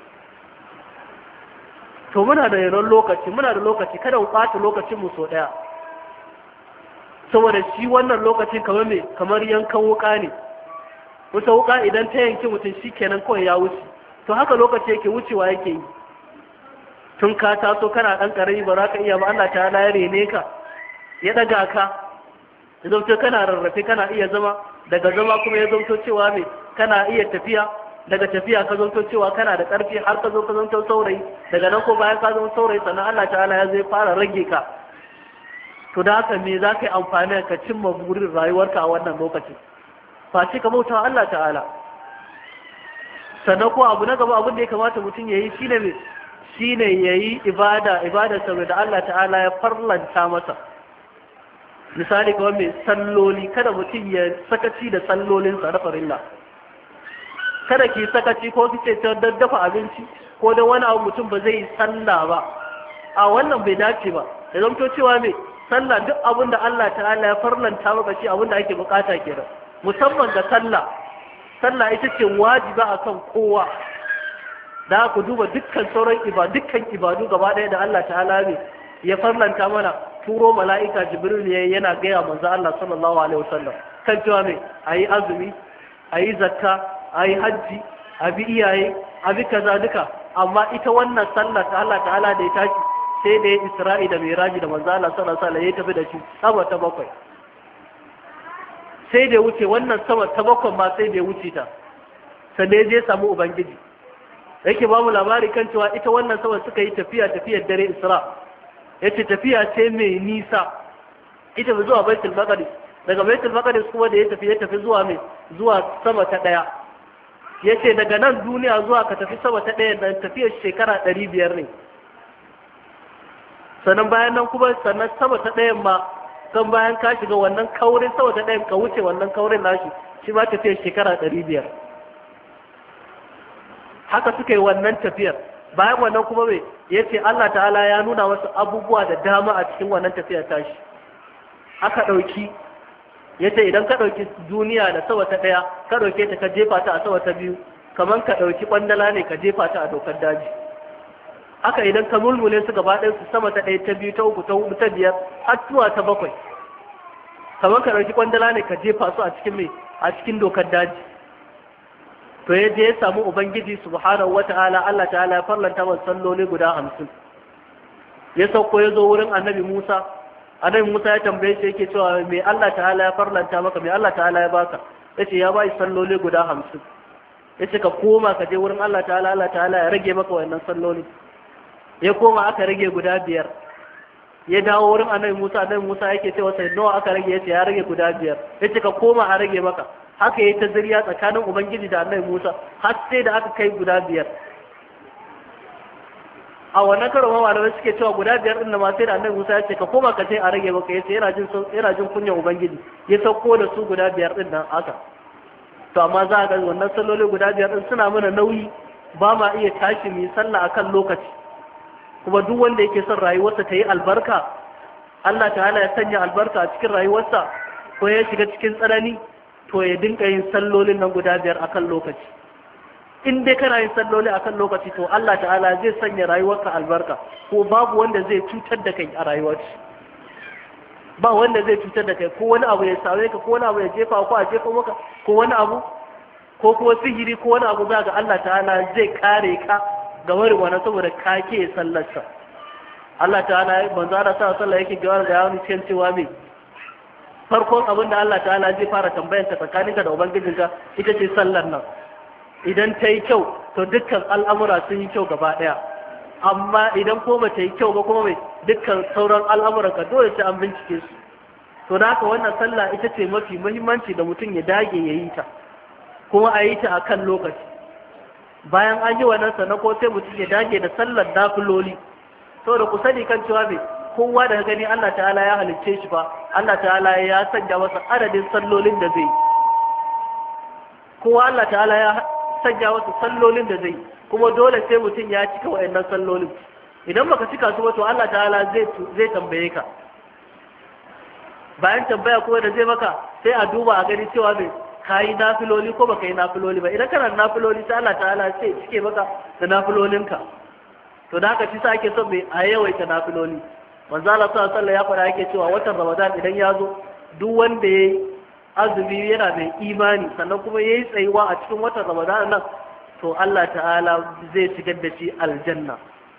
To muna da yaron lokaci, muna da lokaci, kada mu ɓata lokacin mu so ɗaya. Saboda shi wannan lokacin kamar me kamar yankan wuka ne. Wata wuka idan ta yanki mutum shi kenan kawai ya wuce. To haka lokaci yake wucewa yake yi. Tun ka taso kana ɗan ƙarami ba za ka iya ba, Allah ta'ala ya rene ka, ya ɗaga ka, ya zamto kana rarrafe kana iya zama, daga zama kuma ya zamto cewa me kana iya tafiya, daga tafiya ka zanto cewa kana da ƙarfi har ka zo ka zanto saurayi, daga nan ko bayan ka zama saurayi sannan Allah ta'ala ya zai fara rage ka. To da haka me za ka yi amfani ka cimma burin rayuwarka a wannan lokacin? Face ka bauta wa Allah ta'ala. Sannan ko abu na gaba abin da ya kamata mutum ya yi shine me shine ya yi ibada saboda Allah ta'ala ya farlanta masa. Misali kamar mai salloli, kada mutum ya sakaci da sallolinsa na farilla. Kada ki sakaci ko kice ta daddafa abinci ko da wani abu mutum ba zai yi sallah ba, a wannan bai dace ba. Da zamto cewa me sallah duk abin da Allah ta'ala ya farlanta maka shi abin da ake bukata kenan, musamman da sallah ita ce wajiba akan kowa. Da ku duba dukkan sauran dukkan ibadu gaba ɗaya da Allah ta'ala ne ya farlanta mana, turo mala'ika Jibril yana gaya manzo Allah sallallahu alaihi wasallam kan cewa me ayi azumi, ayi zakka, ayi hajji, abi iyaye, abi kaza duka. Amma ita wannan sallar ta Allah ta'ala da ya tashi sai da ya Isra'i da Miraji da manzo Allah sallallahu alaihi wasallam ya tafi da shi sama ta 7. Sai da ya wuce wannan sama ta 7 ma sai da ya wuce ta. Sai da ya samu ubangiji. Yake ba mu labari kan cewa ita wannan sama suka yi tafiyar dare Isra. Yace tafiya ce mai nisa. Ita zuwa Baitul Maqdis. Daga Baitul Maqdis kuma da ya tafi zuwa sama ta 1. Yace daga nan duniya zuwa ka tafi sama ta 1 dan tafiyar shekara 500 ne. sannan bayan nan kuma sannan sama ta ɗayan ma kan bayan ka shiga wannan kaurin sama ta ɗayan ka wuce wannan kaurin nashi shi ma tafiyar shekara 500. haka suka yi wannan tafiyar. Bayan wannan kuma mai ya ce Allah ta'ala ya nuna wasu abubuwa da dama a cikin wannan tafiyar tashi. Aka ɗauki ya ce idan ka ɗauki duniya da sama ta ɗaya ka ɗauke ta ka jefa ta a sama ta biyu kamar ka ɗauki ƙwandala ne ka jefa ta a dokar daji. Haka idan ka mulmule su gaba ɗaya su sama ta ɗaya ta biyu ta uku ta huɗu ta biyar har zuwa ta 7 kamar ka ɗauki ƙwandala ne ka jefa su a cikin mai a cikin dokar daji. To ya je ya samu Ubangiji subhanahu wata'ala Allah ta'ala ya farlanta masa salloli guda 50. Ya sauko ya zo wurin Annabi Musa ya tambaye shi yake cewa me Allah ta'ala ya farlanta maka me Allah ta'ala ya baka. Yace ya bai salloli guda 50. Yace ka koma ka je wurin Allah ta'ala ya rage maka wannan salloli. Ya koma aka rage guda 5. Ya dawo wurin Annabi Musa yake cewa sai nawa aka rage yace ya rage guda 5. Yace ka koma a rage maka. Haka yayi ta zuriya tsakanin Ubangiji da Annabi Musa har sai da aka kai guda 5. A wannan karo malamai suke cewa guda 5 din da ma sai da Annabi Musa ya ce ka koma ka ce a rage maka yace yana jin kunyar Ubangiji ya sauko da su guda 5 din nan haka. To amma za ga wannan salloli guda 5 din suna mana nauyi ba ma iya tashi mu yi sallah akan lokaci. Kuma duk wanda yake son rayuwarsa ta yi albarka Allah ta'ala ya sanya albarka a cikin rayuwarsa ko ya shiga cikin tsanani to ya dinka yin sallolin nan guda 5 akan lokaci. In dai kana yin salloli akan lokaci to Allah ta'ala zai sanya rayuwarka albarka ko babu wanda zai cutar da kai a rayuwarka. Ba wanda zai cutar da kai ko wani abu ya same ka ko wani abu ya jefa ko a jefa maka ko wani abu ko kuma sihiri ko wani abu za ga Allah ta'ala zai kare ka ga wani saboda ka ke sallarsa. Allah ta'ala banza da sa sallah yake gawar da yawon cikin cewa me farkon abin da Allah ta'ala zai fara tambayar ka tsakaninka da ubangijinka ita ce sallar nan. Idan ta yi kyau to dukkan al'amura sun yi kyau gaba ɗaya, amma idan ko ba ta yi kyau ba kuma mai dukkan sauran al'amuran ka dole sai an bincike su. To da haka wannan sallah ita ce mafi muhimmanci da mutum ya dage ya yi ta kuma a yi ta a kan lokaci. Bayan an yi wannan sannan ko sai mutum ya dage da sallar nafiloli saboda ku sani kan cewa mai kowa da gani Allah ta'ala ya halicce shi ba Allah ta'ala ya sanya masa adadin sallolin da zai kowa Allah ta'ala ya sanya masa sallolin da zai kuma dole sai mutum ya cika wayannan sallolin. Idan baka cika su ba to Allah ta'ala zai tambaye ka. Bayan tambaya kuma da zai maka sai a duba a gani cewa mai kayi nafiloli ko baka yi nafiloli ba. Idan kana nafiloli sai Allah ta'ala sai cike maka da nafilolinka. To da haka shi sa ake son mai a yawaita nafiloli. Manzo Allah sallallahu alaihi wasallam ya faɗa yake cewa watan Ramadan idan ya zo duk wanda yayi azumi yana mai imani sannan kuma yayi tsayuwa a cikin watan Ramadan nan to Allah ta'ala zai shigar da shi aljanna.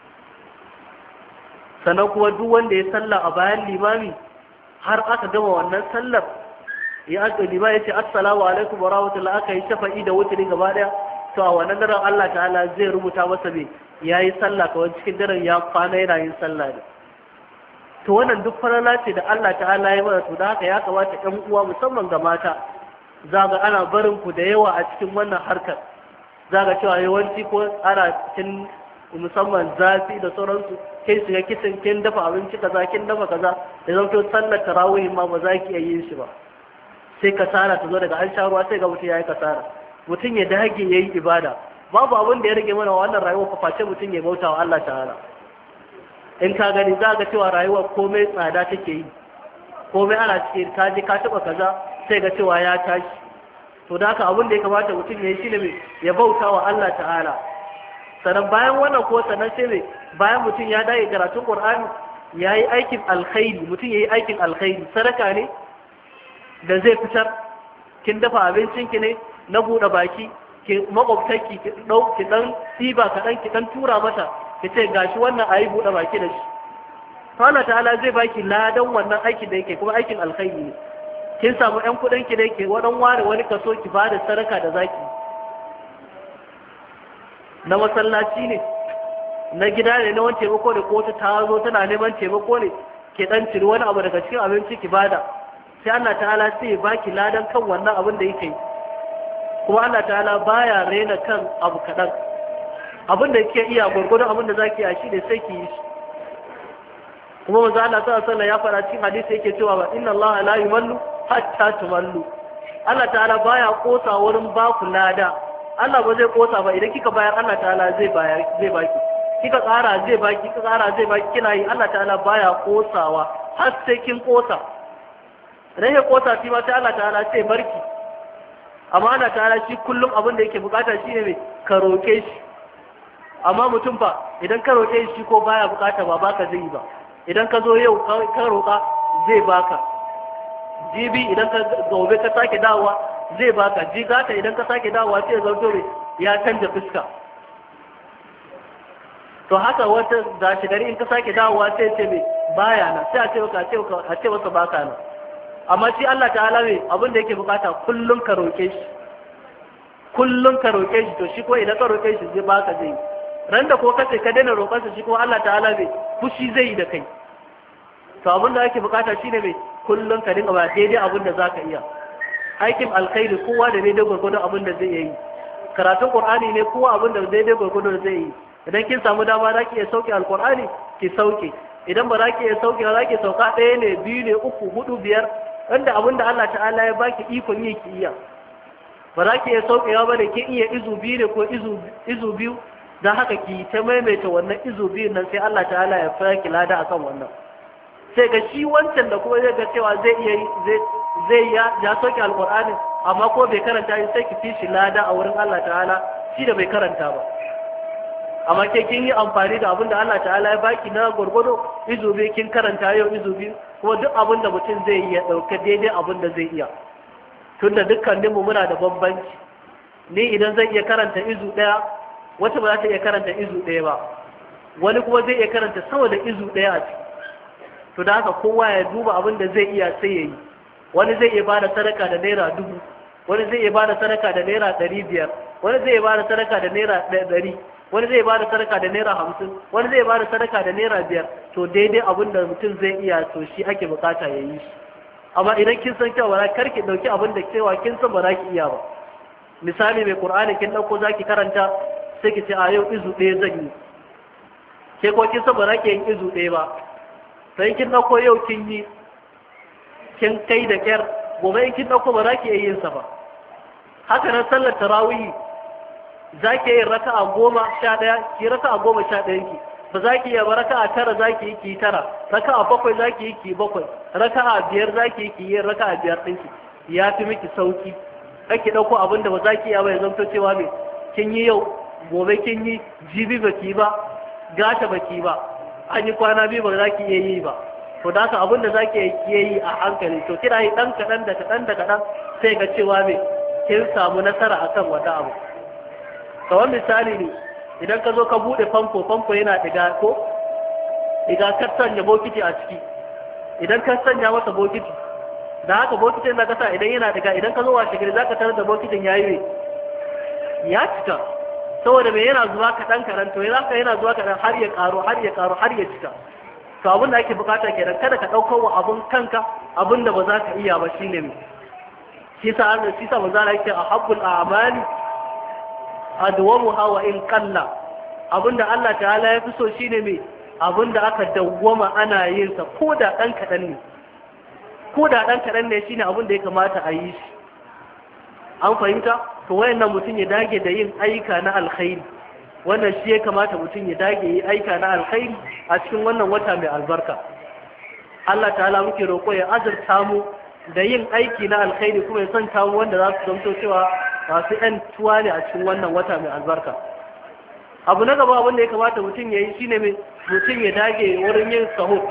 Sannan kuma duk wanda ya salla a bayan limami har aka gama wannan sallar ya aka limami ya ce assalamu alaikum wa rahmatullahi aka yi shafa'i da wuturi gaba daya to a wannan daren Allah ta'ala zai rubuta masa me yayi sallah kawai cikin daren ya kwana yana yin sallah ne. To wannan duk farala ce da Allah ta'ala ya mana to da haka ya kamata ɗan uwa musamman ga mata zaga ana barin ku da yawa a cikin wannan harkar zaga cewa yawanci ko ana cikin musamman zafi da sauransu kai shiga kitchen kin dafa abinci kaza kin dafa kaza da zan to sallar tarawih ma ba za ki iya yin shi ba sai kasara ta zo daga an sha ruwa sai ga mutum yayi kasara. Mutum ya dage yayi ibada babu abin da ya rage mana wannan rayuwa fa face mutum ya bauta wa Allah ta'ala. In ka gani za ga cewa rayuwar komai tsada take yi komai ana cikin ka je ka taba kaza sai ga cewa ya tashi. To da haka abin da ya kamata mutum ya yi shine mai ya bauta wa Allah ta'ala. Sannan bayan wannan ko sannan sai mai bayan mutum ya dage karatun Qur'ani yayi aikin alkhairi mutum yayi aikin alkhairi sadaka ne da zai fitar kin dafa abincin ki ne na bude baki ki makwabtarki ki dan siba kadan ki dan tura mata ki ce gashi wannan ayi bude baki da shi. To Allah ta'ala zai baki ladan wannan aikin da yake kuma aikin alkhairi ne. Kin samu ƴan kudin ki da yake wadan ware wani kaso ki bada sadaka da zaki. Na masallaci ne na gida ne na wani taimako da ko ta zo tana neman taimako ne ke dan ciri wani abu daga cikin abinci ki bada sai Allah ta'ala sai ya baki ladan kan wannan abin da yake kuma Allah ta'ala baya rena kan abu kadan abin da yake iya gurgurdan abin da zaki yi shi ne sai ki yi shi. kuma manzo Allah sallallahu alaihi wasallam ya fara cikin hadisi yake cewa ba inna Allah la yumallu hatta tumallu. Allah ta'ala baya kosa wurin baku lada. Allah ba zai kosa ba idan kika bayar Allah ta'ala zai baki. Kika tsara zai baki, kika tsara zai baki, kina yi Allah ta'ala baya kosawa har sai kin kosa. Idan ya kosa shi ma sai Allah ta'ala sai barki. Amma Allah ta'ala shi kullum abin da yake bukata shine me ka roke shi. Amma mutum fa idan ka roke shi ko baya bukata ba baka zai yi ba. Idan ka zo yau ka roka zai baka. Jibi idan ka gobe ka sake dawowa zai baka. Jigata idan ka sake dawowa sai zauto ya canja fuska. To haka wata gashi gari in ka sake dawowa sai ce me baya na sai a ce masa baka na. Amma shi Allah ta'ala me abin da yake bukata kullum ka roke shi. Kullum ka roke shi to shi ko idan ka roke shi zai baka zai. Ran da ko kace ka daina roƙarsa shi ko Allah ta'ala me fushi zai yi da kai. To abin da yake bukata shine me kullum ka dinga ba daidai abin da zaka iya. Aikin alkhairi kowa da daidai gurgurdo abin da zai yi. Karatun Qur'ani ne kowa abin da daidai gurgurdo zai yi. Idan kin samu dama za ki iya sauke alkur'ani ki sauke, idan ba za ki iya sauke za ki sauka ɗaya ne, biyu ne, uku, hudu, biyar, wanda abin da Allah ta'ala ya baki ikon yi ki iya. Ba za ki iya saukewa ba da kin iya izu biyu ne ko izu biyu, don haka ki ta maimaita wannan izu biyu nan sai Allah ta'ala ya fara ki lada akan wannan. Sai ga shi wancan da kuma zai ga cewa zai iya ya sauke alkur'ani amma ko bai karanta shi sai ki fi shi lada a wurin Allah ta'ala shi da bai karanta ba. Amma ke kin yi amfani da abin da Allah ta'ala ya baki na gwargwado izubi kin karanta yau izubi kuma duk abin da mutum zai yi ya ɗauka daidai abin da zai iya. Tunda dukkaninmu muna da bambanci, ni idan zai iya karanta izu ɗaya wata ba za ta iya karanta izu ɗaya ba, wani kuma zai iya karanta sama da izu ɗaya a ciki. To da haka kowa ya duba abin da zai iya sai ya yi. Wani zai iya bada sadaka da naira 1000, wani zai iya bada sadaka da naira 500, wani zai iya bada sadaka da naira 100, wani zai bada sadaka da naira 50, wani zai bada sadaka da naira 5. To daidai abin da mutum zai iya to shi ake bukata ya yi shi. Amma idan kin san cewa ba kar ki dauki abin da cewa kin san ba za ki iya ba. Misali mai Qur'ani kin dauko zaki karanta sai ki ce a yau izu ɗaya zan yi. Ke ko kin san ba za ki yin izu ɗaya ba. Sai kin dauko yau kin yi kin kai da kyar, gobe in kin dauko ba za ki iya yin sa ba. Haka nan sallar tarawih za ki yi raka'a 11, ki raka'a 11 ki, ba za ki yi ba raka'a 9 za ki yi ki 9, raka'a 7 za ki yi ki 7, raka'a 5 za ki yi ki yi raka'a 5 ɗinki, ya fi miki sauki. Kake ɗauko abin da ba za ki yi ba ya zanto cewa me kin yi yau, gobe kin yi, jibi ba ki ba, gata ba ki ba, an yi kwana biyu ba za ki iya yi ba. To da haka abin da za ki yi a hankali, to kina yi ɗan kaɗan da kaɗan da kaɗan sai ga cewa me kin samu nasara akan wata abu. Kawai misali ne idan ka zo ka buɗe famfo yana ɗiga ko ɗiga ka sanya bokiti a ciki, idan ka sanya masa bokiti da haka bokitin da ka sa idan yana ɗiga, idan ka zo washe gari za ka tarar da bokitin ya cika, saboda mai yana zuwa kaɗan kaɗan, to yana zuwa kaɗan har ya ƙaro har ya cika. To abin da ake bukata kenan, kada ka ɗaukar wa abin kanka abin da ba za ka iya ba shine mai shi sa manzo Allah yake ahabbul a'mali adwamuha wa in qalla. Abinda Allah ta'ala ya fi so shine me abinda aka dawwama ana yin sa ko da dan kadan ne shine abinda ya kamata a yi shi. An fahimta? To wayannan mutum ya dage da yin aika na alkhairi, wannan shi ya kamata mutum ya dage yi aika na alkhairi a cikin wannan wata mai albarka. Allah ta'ala muke roƙo ya azurta mu da yin aiki na alkhairi kuma ya santa mu wanda za su zamto cewa masu ‘yan tuwa ne a cikin wannan wata mai albarka. Abu na gaba wanda ya kamata mutum ya yi shi ne mutum ya dage wurin yin sahur.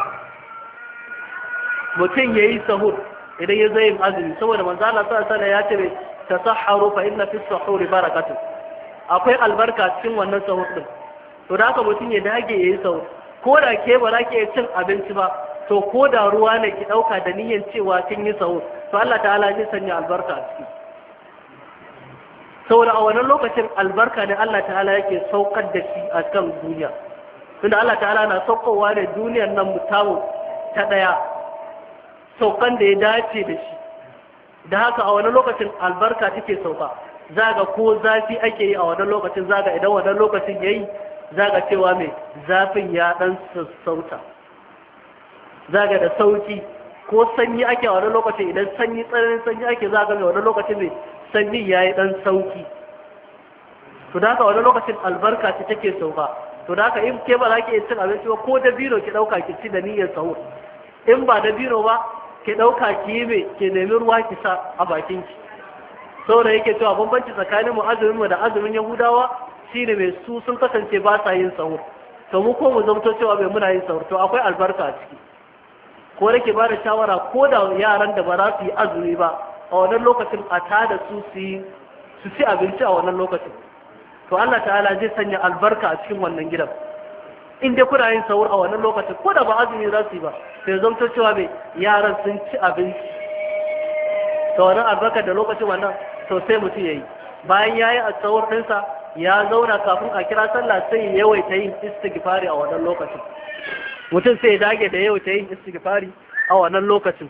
Mutum ya yi sahur idan ya zai yin azumi, saboda manzo Allah sallallahu alaihi ya ce tasahharu fa inna fi sahuri barakatun. Akwai albarka cikin wannan sahur din. To da haka mutum ya dage ya yi sahur. Ko da ke ba za ki cin abinci ba, to ko da ruwa ne ki ɗauka da niyyar cewa kin yi sahur, to Allah ta'ala zai sanya albarka a ciki. Saboda a wannan lokacin albarka ne Allah ta'ala yake saukar da shi a kan duniya. Tunda Allah ta'ala na saukowa da duniyar nan mutamu ta ɗaya, saukan da ya dace da shi. Da haka a wannan lokacin albarka take sauka. Zaga ko zafi ake yi a wannan lokacin, zaga idan wannan lokacin yayi zaga cewa mai zafin ya dan sassauta. zaga da sauki, ko sanyi ake a wani lokacin, idan sanyi tsananin sanyi ake zaga mai wani lokacin mai sanyi ya yi ɗan sauki. To da haka wani lokacin albarka ce take sauka. To da haka in ke ba za ki iya cin abinci ba, ko dabino ki ɗauka ki ci da niyyar sahur. In ba dabino ba ki ɗauka ki yi mai ki nemi ruwa ki sa a bakin ki. Saboda yake cewa bambanci tsakanin mu azumin mu da azumin Yahudawa shine mai su sun kasance ba sa yin sahur. To mu ko mu zamto cewa bai muna yin sahur, to akwai albarka a ciki. Ko da ke ba da shawara ko da yaran da ba za su yi azumi ba a wannan lokacin a tada su ci abinci a wannan lokacin. To Allah ta'ala zai sanya albarka a cikin wannan gidan. In dai kuna yin sahur a wannan lokacin ko da ba azumi za su yi ba, sai zamto cewa mai yaran sun ci abinci. To wannan albarka da lokacin wannan to sai mutum yayi. Bayan yayi a sahur ɗinsa ya zauna kafin a kira sallah sai ya yawaita yin istighfari a wannan lokacin. Mutum sai ya dage da yawaita yin istighfari a wannan lokacin.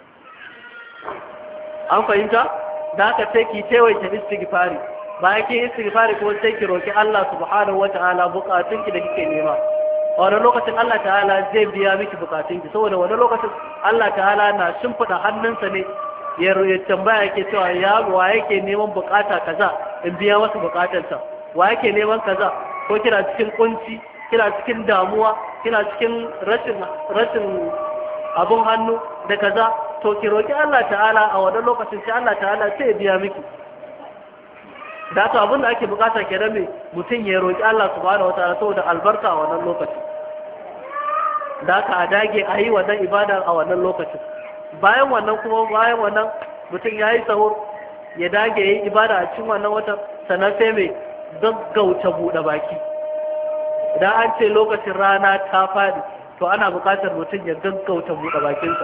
An fahimta? Da haka sai ki yawaita istighfari. Bayan ki istighfari kuma sai ki roki Allah subhanahu wata'ala bukatunki da kike nema. A wannan lokacin Allah ta'ala zai biya miki bukatunki, saboda wannan lokacin Allah ta'ala na shimfida hannunsa ne ya tambaya yake cewa ya wa yake neman bukata kaza in biya masa bukatarsa, wa yake neman kaza, ko kina cikin kunci, kina cikin damuwa, kina cikin rashin abun hannu da kaza, to ki roki Allah ta'ala a wannan lokacin sai Allah ta'ala sai ya biya miki. Da haka abin da ake bukata ke rame mutum ya roƙi Allah subhanahu wa ta'ala saboda albarka a wannan lokacin. Da haka a dage a yi wannan ibada a wannan lokacin. Bayan wannan mutum ya yi sahur ya dage ya yi ibada a cikin wannan watan, sannan sai mai gaggauta buɗe baki. Idan an ce lokacin rana ta faɗi, to ana bukatar mutum ya gaggauta buɗe bakinsa.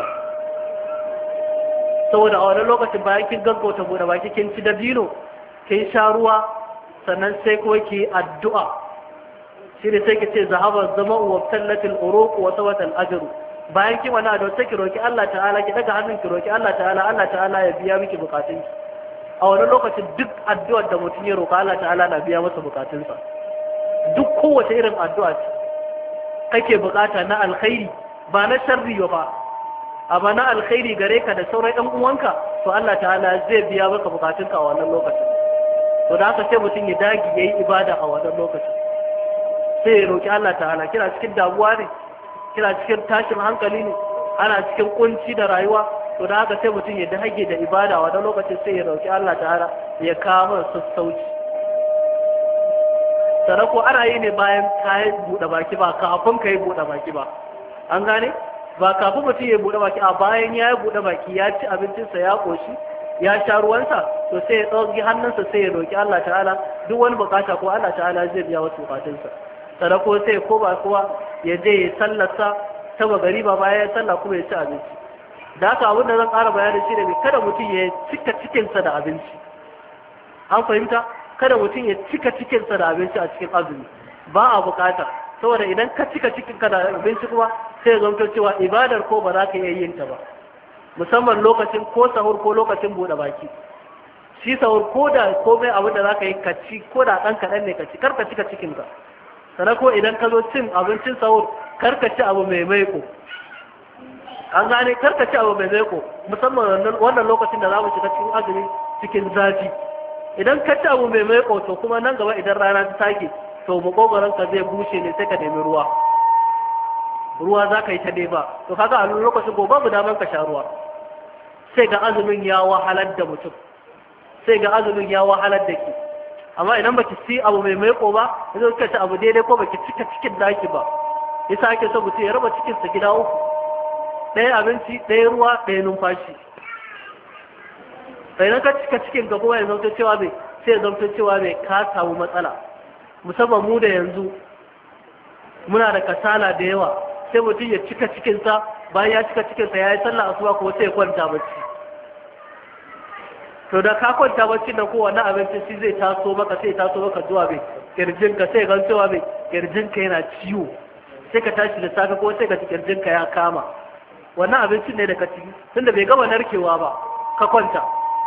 Saboda a wannan lokacin bayan kin gaggauta buɗe baki kin ci dabino, kin sha ruwa, sannan sai kuma ki addu'a. Shi ne sai ki ce zahaba zama'u wa tallatil uruq wa sawatal ajru. Bayan kin wannan addu'a sai ki roki Allah ta'ala, ki daga hannun ki roki Allah ta'ala, Allah ta'ala ya biya miki bukatun ki. A wannan lokacin duk addu'ar da mutum ya roka Allah ta'ala na biya masa bukatunsa. Duk kowace irin addu'a ce kake bukata na alkhairi, ba na sharri ba, amma na alkhairi gare ka da sauran ɗan uwanka, to Allah ta'ala zai biya maka bukatunka a wannan lokacin. To da haka sai mutum ya dagi yayi ibada a wannan lokacin, sai ya roki Allah ta'ala. Kina cikin damuwa ne, kina cikin tashin hankali ne, ana cikin kunci da rayuwa, to da haka sai mutum ya dage da ibada a wannan lokacin, sai ya roki Allah ta'ala ya kawo sassauci. Sannan ko ana yi ne bayan ka yi buɗe baki ba kafin ka yi buɗe baki ba. An gane? Ba kafin mutum ya buɗe baki, a bayan ya yi buɗe baki ya ci abincinsa ya ƙoshi ya sha ruwansa, to sai ya tsauki hannunsa sai ya roki Allah ta'ala duk wani bukata ko Allah ta'ala zai biya wasu bukatunsa. Sannan ko sai ko ba kowa ya je ya sallarsa ta magari ba bayan ya sallah kuma ya ci abinci. Da haka abin da zan ƙara bayani shi ne kada mutum ya cika cikinsa da abinci. An fahimta? Kada mutum ya cika cikinsa da abinci a cikin azumi, ba a bukata. Saboda idan ka cika cikinka da abinci kuma sai ya zanto cewa ibadar ko ba za ka iya yin ta ba, musamman lokacin ko sahur ko lokacin buɗe baki. Shi sahur ko da komai abin da za ka yi ka ci, ko da ɗan kaɗan ne ka ci, kar ka cika cikinka. Sannan ko idan ka zo cin abincin sahur kar ka ci abu mai maiko. An gane, kar ka ci abu mai maiko, musamman wannan lokacin da za mu shiga cikin azumi cikin zafi. Idan ka ci abu mai maiko to kuma nan gaba idan rana ta take, to makogoranka zai bushe ne, sai ka nemi ruwa za ka yi ta nema. To kaga a lokacin ko babu daman ka sha ruwa, sai ga azumin ya wahalar da mutum, sai ga azumin ya wahalar da ke. Amma idan baki ci abu mai maiko ba, yanzu kika ci abu daidai ko baki cika cikin daki ba, yasa ake so mutum ya raba cikinsa gida uku, ɗaya abinci, ɗaya ruwa, ɗaya numfashi. Sai na ka cika cikin ga kuma ya zamto cewa bai, sai ya zamto cewa bai ka samu matsala. Musamman mu da yanzu muna da kasala da yawa, sai mutum ya cika cikinsa, bayan ya cika cikinsa ya yi sallah asuba kuma sai ya kwanta bacci. To da ka kwanta bacci da kowane abincin shi zai taso maka, sai taso maka zuwa bai kirjinka, sai gan cewa bai kirjinka yana ciwo, sai ka tashi da safe ko sai ka ci kirjinka ya kama. Wannan abincin ne da ka ci, tunda bai gama narkewa ba ka kwanta.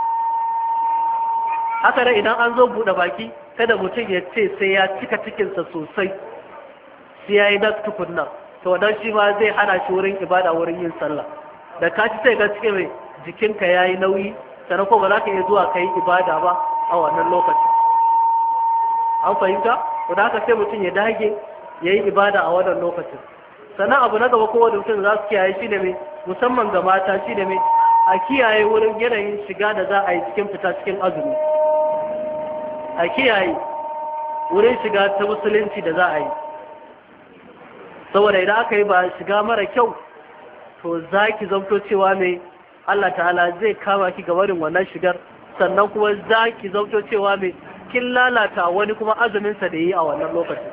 Haka da idan an zo buɗe baki, kada mutum ya ce sai ya cika cikinsa sosai, sai ya yi da tukunna. to dan shi ma zai hana shi wurin ibada wurin yin sallah da ka ci sai ga cikin mai jikinka yayi nauyi sannan ko ba za ka iya zuwa kai ibada ba a wannan lokaci an fahimta to da haka sai mutum ya dage yayi ibada a wannan lokacin. Sannan abu na gaba kowa da mutum za su kiyaye shi ne mai musamman ga mata shi ne mai a kiyaye wurin yanayin shiga da za a yi cikin fita cikin azumi, a kiyaye wurin shiga ta musulunci da za a yi, saboda idan aka yi ba shiga mara kyau to za ki zamto cewa mai Allah ta'ala zai kama ki ga barin wannan shigar, sannan kuma za ki zamto cewa mai kin lalata wani kuma azuminsa da yi a wannan lokacin.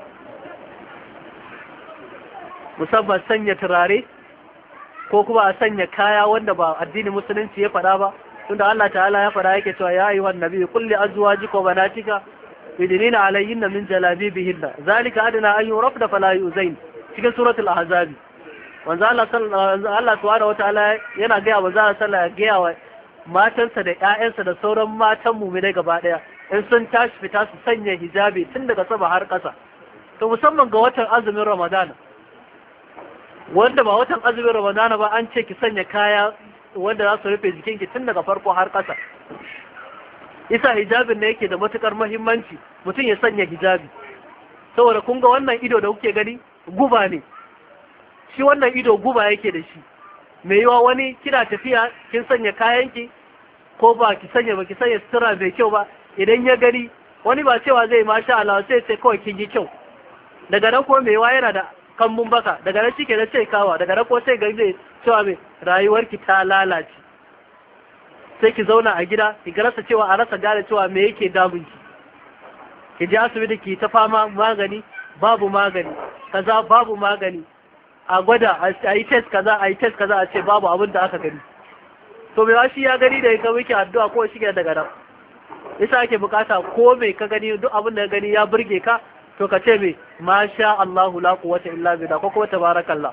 Musamman sanya turare ko kuma a sanya kaya wanda ba addinin musulunci ya faɗa ba, tunda Allah ta'ala ya faɗa yake cewa ya ayyuhan nabi kulli azwajika wa banatika yudnina alayhinna min jalabibihinna zalika adna an yurafna fala yuzain, cikin suratul ahzab. Wanzu Allah subhanahu wataala yana gaya wa za a gaya wa matansa da ƴaƴansa da sauran matan mu'minai gaba ɗaya in sun tashi fita su sanya hijabi tun daga sama har ƙasa. To musamman ga watan azumin Ramadana, wanda ba watan azumin Ramadana ba an ce ki sanya kaya wanda za su rufe jikinki tun daga farko har ƙasa. Isa hijabin ne yake da matukar muhimmanci mutum ya sanya hijabi, saboda kun ga wannan ido da kuke gani guba ne, shi wannan ido guba yake da shi. Mai yiwa wani kina tafiya kin sanya kayanki ko ba ki sanya sutura mai kyau ba, idan ya gani wani ba cewa zai masha Allah sai sai kawai kin yi kyau, daga nan ko mai yiwa yana da kambun baka, daga nan shike da sai kawa, daga nan ko sai ga zai cewa mai rayuwarki ta lalace, sai ki zauna a gida ki rasa cewa a rasa gane cewa me yake damunki, ki je asibiti ki ta fama magani babu magani, kaza babu magani, a gwada a yi test kaza a ce babu abin da aka gani. To mai shi ya gani da ya miki addu'a ko shi daga nan, isa ake bukata ko mai ka gani duk abin da gani ya burge ka to ka ce mai masha Allahu la quwwata illa billah ko kuma tabarakallah.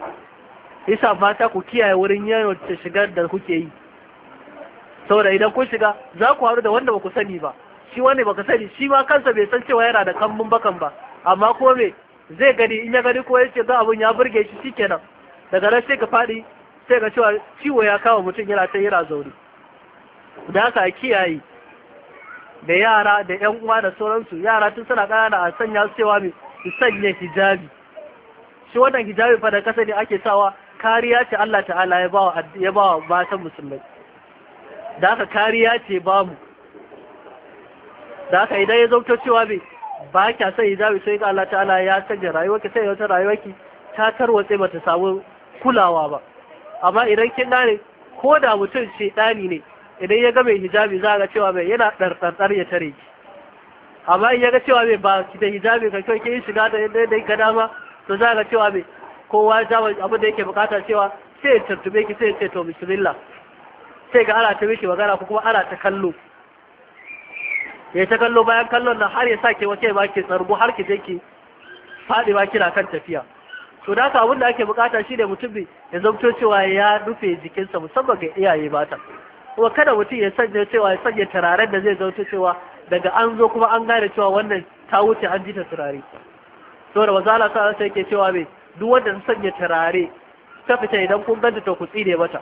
Isa mata ku kiyaye wurin yawan shigar da kuke yi, saboda idan kun shiga za ku haɗu da wanda ba ku sani ba, shi wanda baka sani shi ma kansa bai san cewa yana da kambun bakan ba, amma ko me zai gani, in ya gani ko yace ga abun ya burge shi shikenan, daga nan sai ka faɗi sai ga cewa ciwo ya kawo mutum yana ta yana zaune. Da haka a kiyaye da yara da ƴan uwa da sauransu, yara tun suna ƙanana a sanya su cewa mai su sanya hijabi. Shi wannan hijabi fa da kasa ne ake sawa kariya ce Allah ta'ala ya bawa matan musulmai, da haka kariya ce bamu. Da haka idan ya zauto cewa mai ba kya son hijabi sai ga Allah ta'ala ya sanya rayuwarki, sai wata rayuwarki ta tarwatse bata samu kulawa ba. Amma idan kin gane ko da mutum shedani ne, idan ya ga mai hijabi za ga cewa mai yana ɗarɗarɗar ya tare ki. Amma in ya ga cewa mai ba ki da hijabi ka kyau ke shiga da yadda ka dama, to za ga cewa mai kowa ja abin da yake bukata cewa sai ya tuntube ki sai ya ce to bismillah, sai ga ana ta miki magana ko kuma ana ta kallo. Ya ta kallo, bayan kallon nan har ya sake wace ba ki tsargu har ki je ki faɗi ba kina kan tafiya. To da haka abin da ake bukata shi ne mutum ya zamto cewa ya rufe jikinsa musamman ga iyaye mata. Kuma kada mutum ya sanya cewa ya sanya turaren da zai zamto cewa daga an zo kuma an gane cewa wannan ta wuce an ji ta turare. Saboda manzo Allah sallallahu alaihi wasallam yake cewa me duk wanda ta sanya turare ta fita idan kun ganta to ku tsine mata.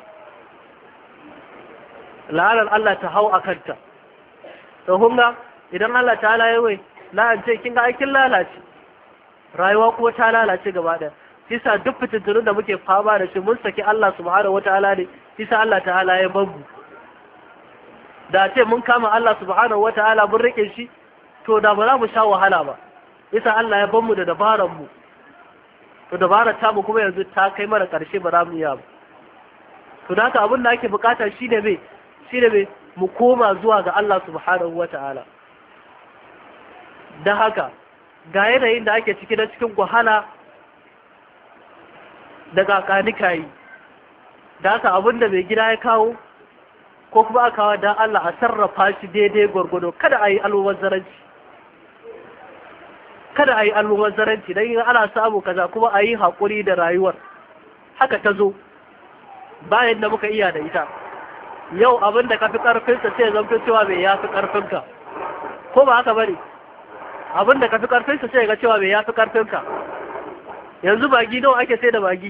La'anar Allah ta hau a kanta. To hunga idan Allah ta halaye la'ance kin ga aikin lalace, rayuwa kuma ta lalace gaba ɗaya. Kisa duk fitintunun da muke fama da shi mun saki Allah subhanahu wataala ne, kisa Allah ta halaye babu. Da ce mun kama Allah subhanahu wataala mun rike shi to da ba za mu sha wahala ba. Kisa Allah ya bamu da dabaran mu. To dabarar ta mu kuma yanzu ta kai mara ƙarshe ba za mu iya ba. To da haka abin da ake bukata shine me mu koma zuwa ga Allah subhanahu wata'ala. Da haka ga yanayin da ake ciki na cikin wahala da kakanika yi, da haka abin da mai gida ya kawo ko kuma aka kawo don Allah a sarrafa shi daidai gwargwado, kada a yi almubazzaranci, don yin ana samu kaza kuma a yi haƙuri da rayuwar haka ta zo bayan da muka iya da ita. Yau abin da ka fi ƙarfinsa sai zamto cewa mai ya fi ƙarfinka, ko ba haka bane? Abin da ka fi ƙarfinsa sai ga cewa mai ya fi ƙarfinka. yanzu bagi nawa ake sai da bagi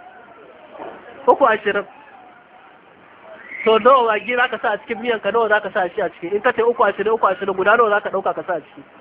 320. to nawa bagi za ka sa a cikin miyan ka, nawa za ka sa shi a ciki? In ka ce 320 guda nawa za ka ɗauka ka sa a ciki?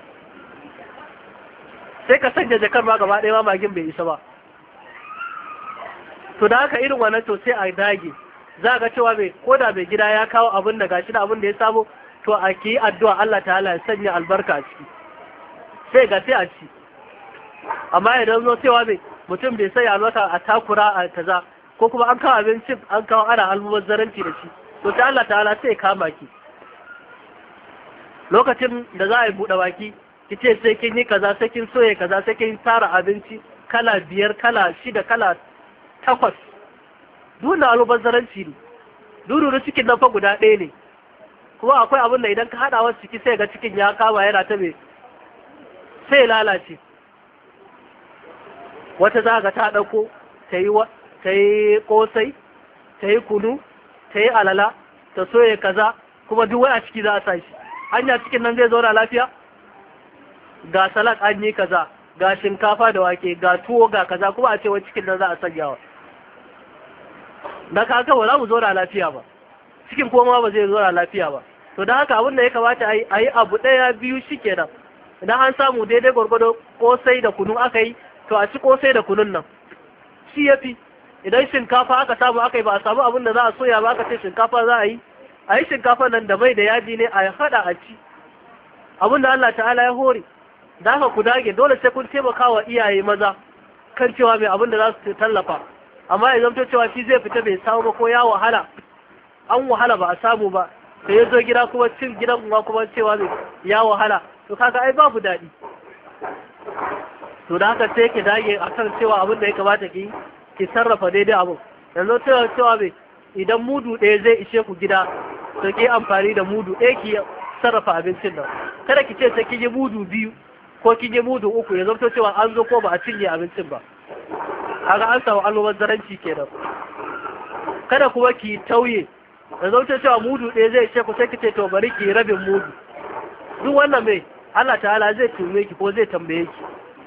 sai ka sanya jakar ma gaba ɗaya ma magin bai isa ba. to da haka irin wannan to sai a dage, za ga cewa mai ko da mai gida ya kawo abin da gashi da abin da ya samu, to a ki addu'a Allah ta'ala ya sanya albarka a ciki, sai ga sai a ci. amma idan zo cewa mai mutum bai sanya albarka a takura a kaza, ko kuma an kawo abincin an kawo ana almubazzaranci da shi, to sai Allah ta'ala sai kama ki. lokacin da za a yi buɗe baki ki ce sai kin yi kaza, sai kin soye kaza, sai kin tara abinci kala 5 kala 6 kala 8, duna almubazzaranci ne. dururu cikin nan fa guda ɗaya ne, kuma akwai abin da idan ka haɗa wasu ciki sai ga cikin ya kama yana ta mai sai lalace. wata za ga ta ɗauko ta yi ƙosai, ta yi kunu, ta yi alala, ta soye kaza, kuma duk wai a ciki za a sa shi. hanya cikin nan zai zauna lafiya? ga salak an yi kaza, ga shinkafa da wake, ga tuwo ga kaza, kuma a ce wai cikin nan za a sanyawa. da ka ba za mu zauna lafiya ba, cikin koma ba zai zauna lafiya ba. to da haka abin da ya kamata a yi abu ɗaya biyu shi kenan. idan an samu daidai gwargwado kosai da kunu aka yi, to a ci kosai da kunun nan shi ya fi. idan shinkafa aka samu aka yi ba a samu abin da za a soya ba, aka ce shinkafa za a yi shinkafa nan da mai da yaji ne a haɗa a ci abin da Allah ta'ala ya hore. da haka ku dage, dole sai kun taimaka wa iyaye maza kan cewa mai abin da za su tallafa. amma ya zamto cewa shi zai fita bai samu ba, ko ya wahala an wahala ba a samu ba, sai ya zo gida kuma cin gidan kuma cewa mai ya wahala, to kaga ai babu daɗi. to da haka sai ki dage akan cewa abin da ya kamata ki sarrafa daidai abin. yanzu cewa mai idan mudu ɗaya zai ishe ku gida, to ki amfani da mudu ɗaya ki sarrafa abincin nan. kada ki ce sai kin yi mudu 2 ko kin yi mudu 3, ya zamto cewa an zo ko ba a cinye abincin ba, kaga an samu almubazzaranci kenan. kada kuma ki tauye, ya zamto cewa mudu ɗaya zai ishe ku, sai ki ce to bari ki rabin mudu. duk wannan mai Allah ta'ala zai tume ki ko zai tambaye ki.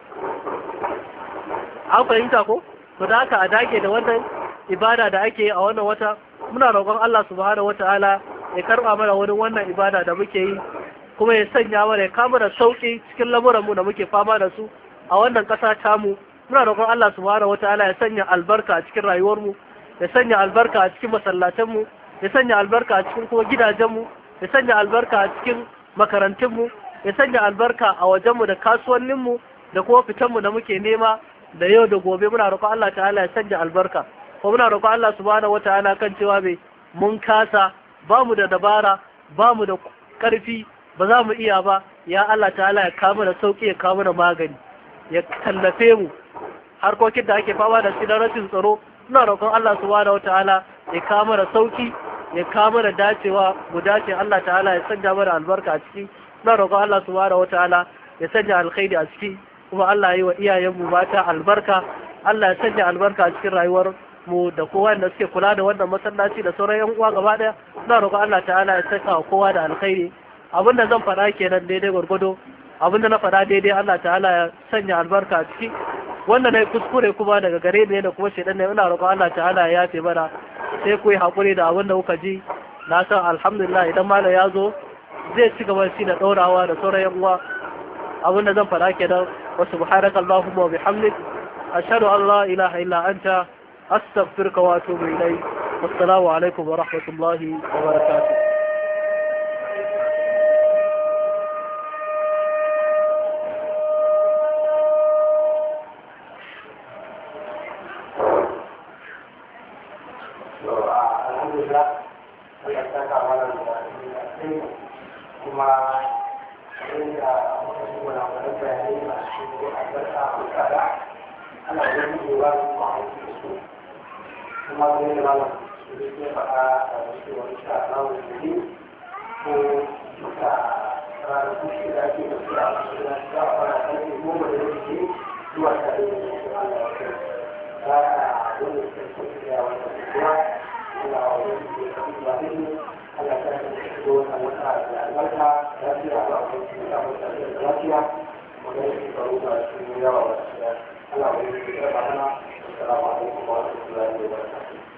an fahimta ko? to da haka a dage da wannan ibada da ake yi a wannan wata. muna roƙon Allah subhanahu wata'ala ya karɓa mana wurin wannan ibada da muke yi, kuma ya sanya mana, ya kama da sauƙi cikin lamuranmu da muke fama da su a wannan ƙasa tamu. muna roƙon Allah subhanahu wata'ala ya sanya albarka a cikin rayuwarmu, ya sanya albarka a cikin masallatanmu, ya sanya albarka a cikin kuma gidajenmu, ya sanya albarka a cikin makarantunmu, ya sanya albarka a wajenmu da kasuwanninmu da kuma fitanmu da muke nema da yau da gobe. muna roƙon Allah ta'ala ya sanya albarka, kuma muna roƙon Allah subhanahu wata'ala kan cewa bai mun kasa, ba mu da dabara, ba mu da ƙarfi, ba za mu iya ba. ya Allah ta'ala ya kawo da sauƙi, ya kawo da magani, ya tallafe mu harkokin da ake fama da shi na rashin tsaro. muna roƙon Allah subhanahu wata'ala ya kawo da sauƙi, ya kawo da dacewa, mu dace. Allah ta'ala ya sanya mana albarka a ciki. muna roƙon Allah subhanahu wata'ala ya sanya alkhairi a ciki, kuma Allah ya yi wa iyayenmu mata albarka. Allah ya sanya albarka a cikin rayuwar mu da kowa da suke kula da wannan masallaci da sauran yan uwa gaba daya. muna roƙon Allah ta'ala ya saka kowa da alkhairi. abinda zan faɗa kenan daidai gwargwado, abinda na faɗa daidai Allah ta'ala ya sanya albarka a ciki. wannan ne kuskure kuma daga gare ni da kuma shedan ne. ina roƙon Allah ta'ala ya yafe mana, sai ku yi haƙuri da abinda kuka ji. na san alhamdulillah idan malam ya zo zai ci gaba shi da ɗaurawa da sauran yan uwa. abinda zan faɗa kenan. wa subhanaka allahumma wa bihamdik, ashhadu an la ilaha illa anta, astaghfiruka wa atubu ilayk. wassalamu alaikum wa rahmatullahi wa barakatuh. lafiya, magana shi faru ba shi yawa ba. Allah ya yi da mana. Assalamu alaikum wa rahmatullahi wa barakatuh.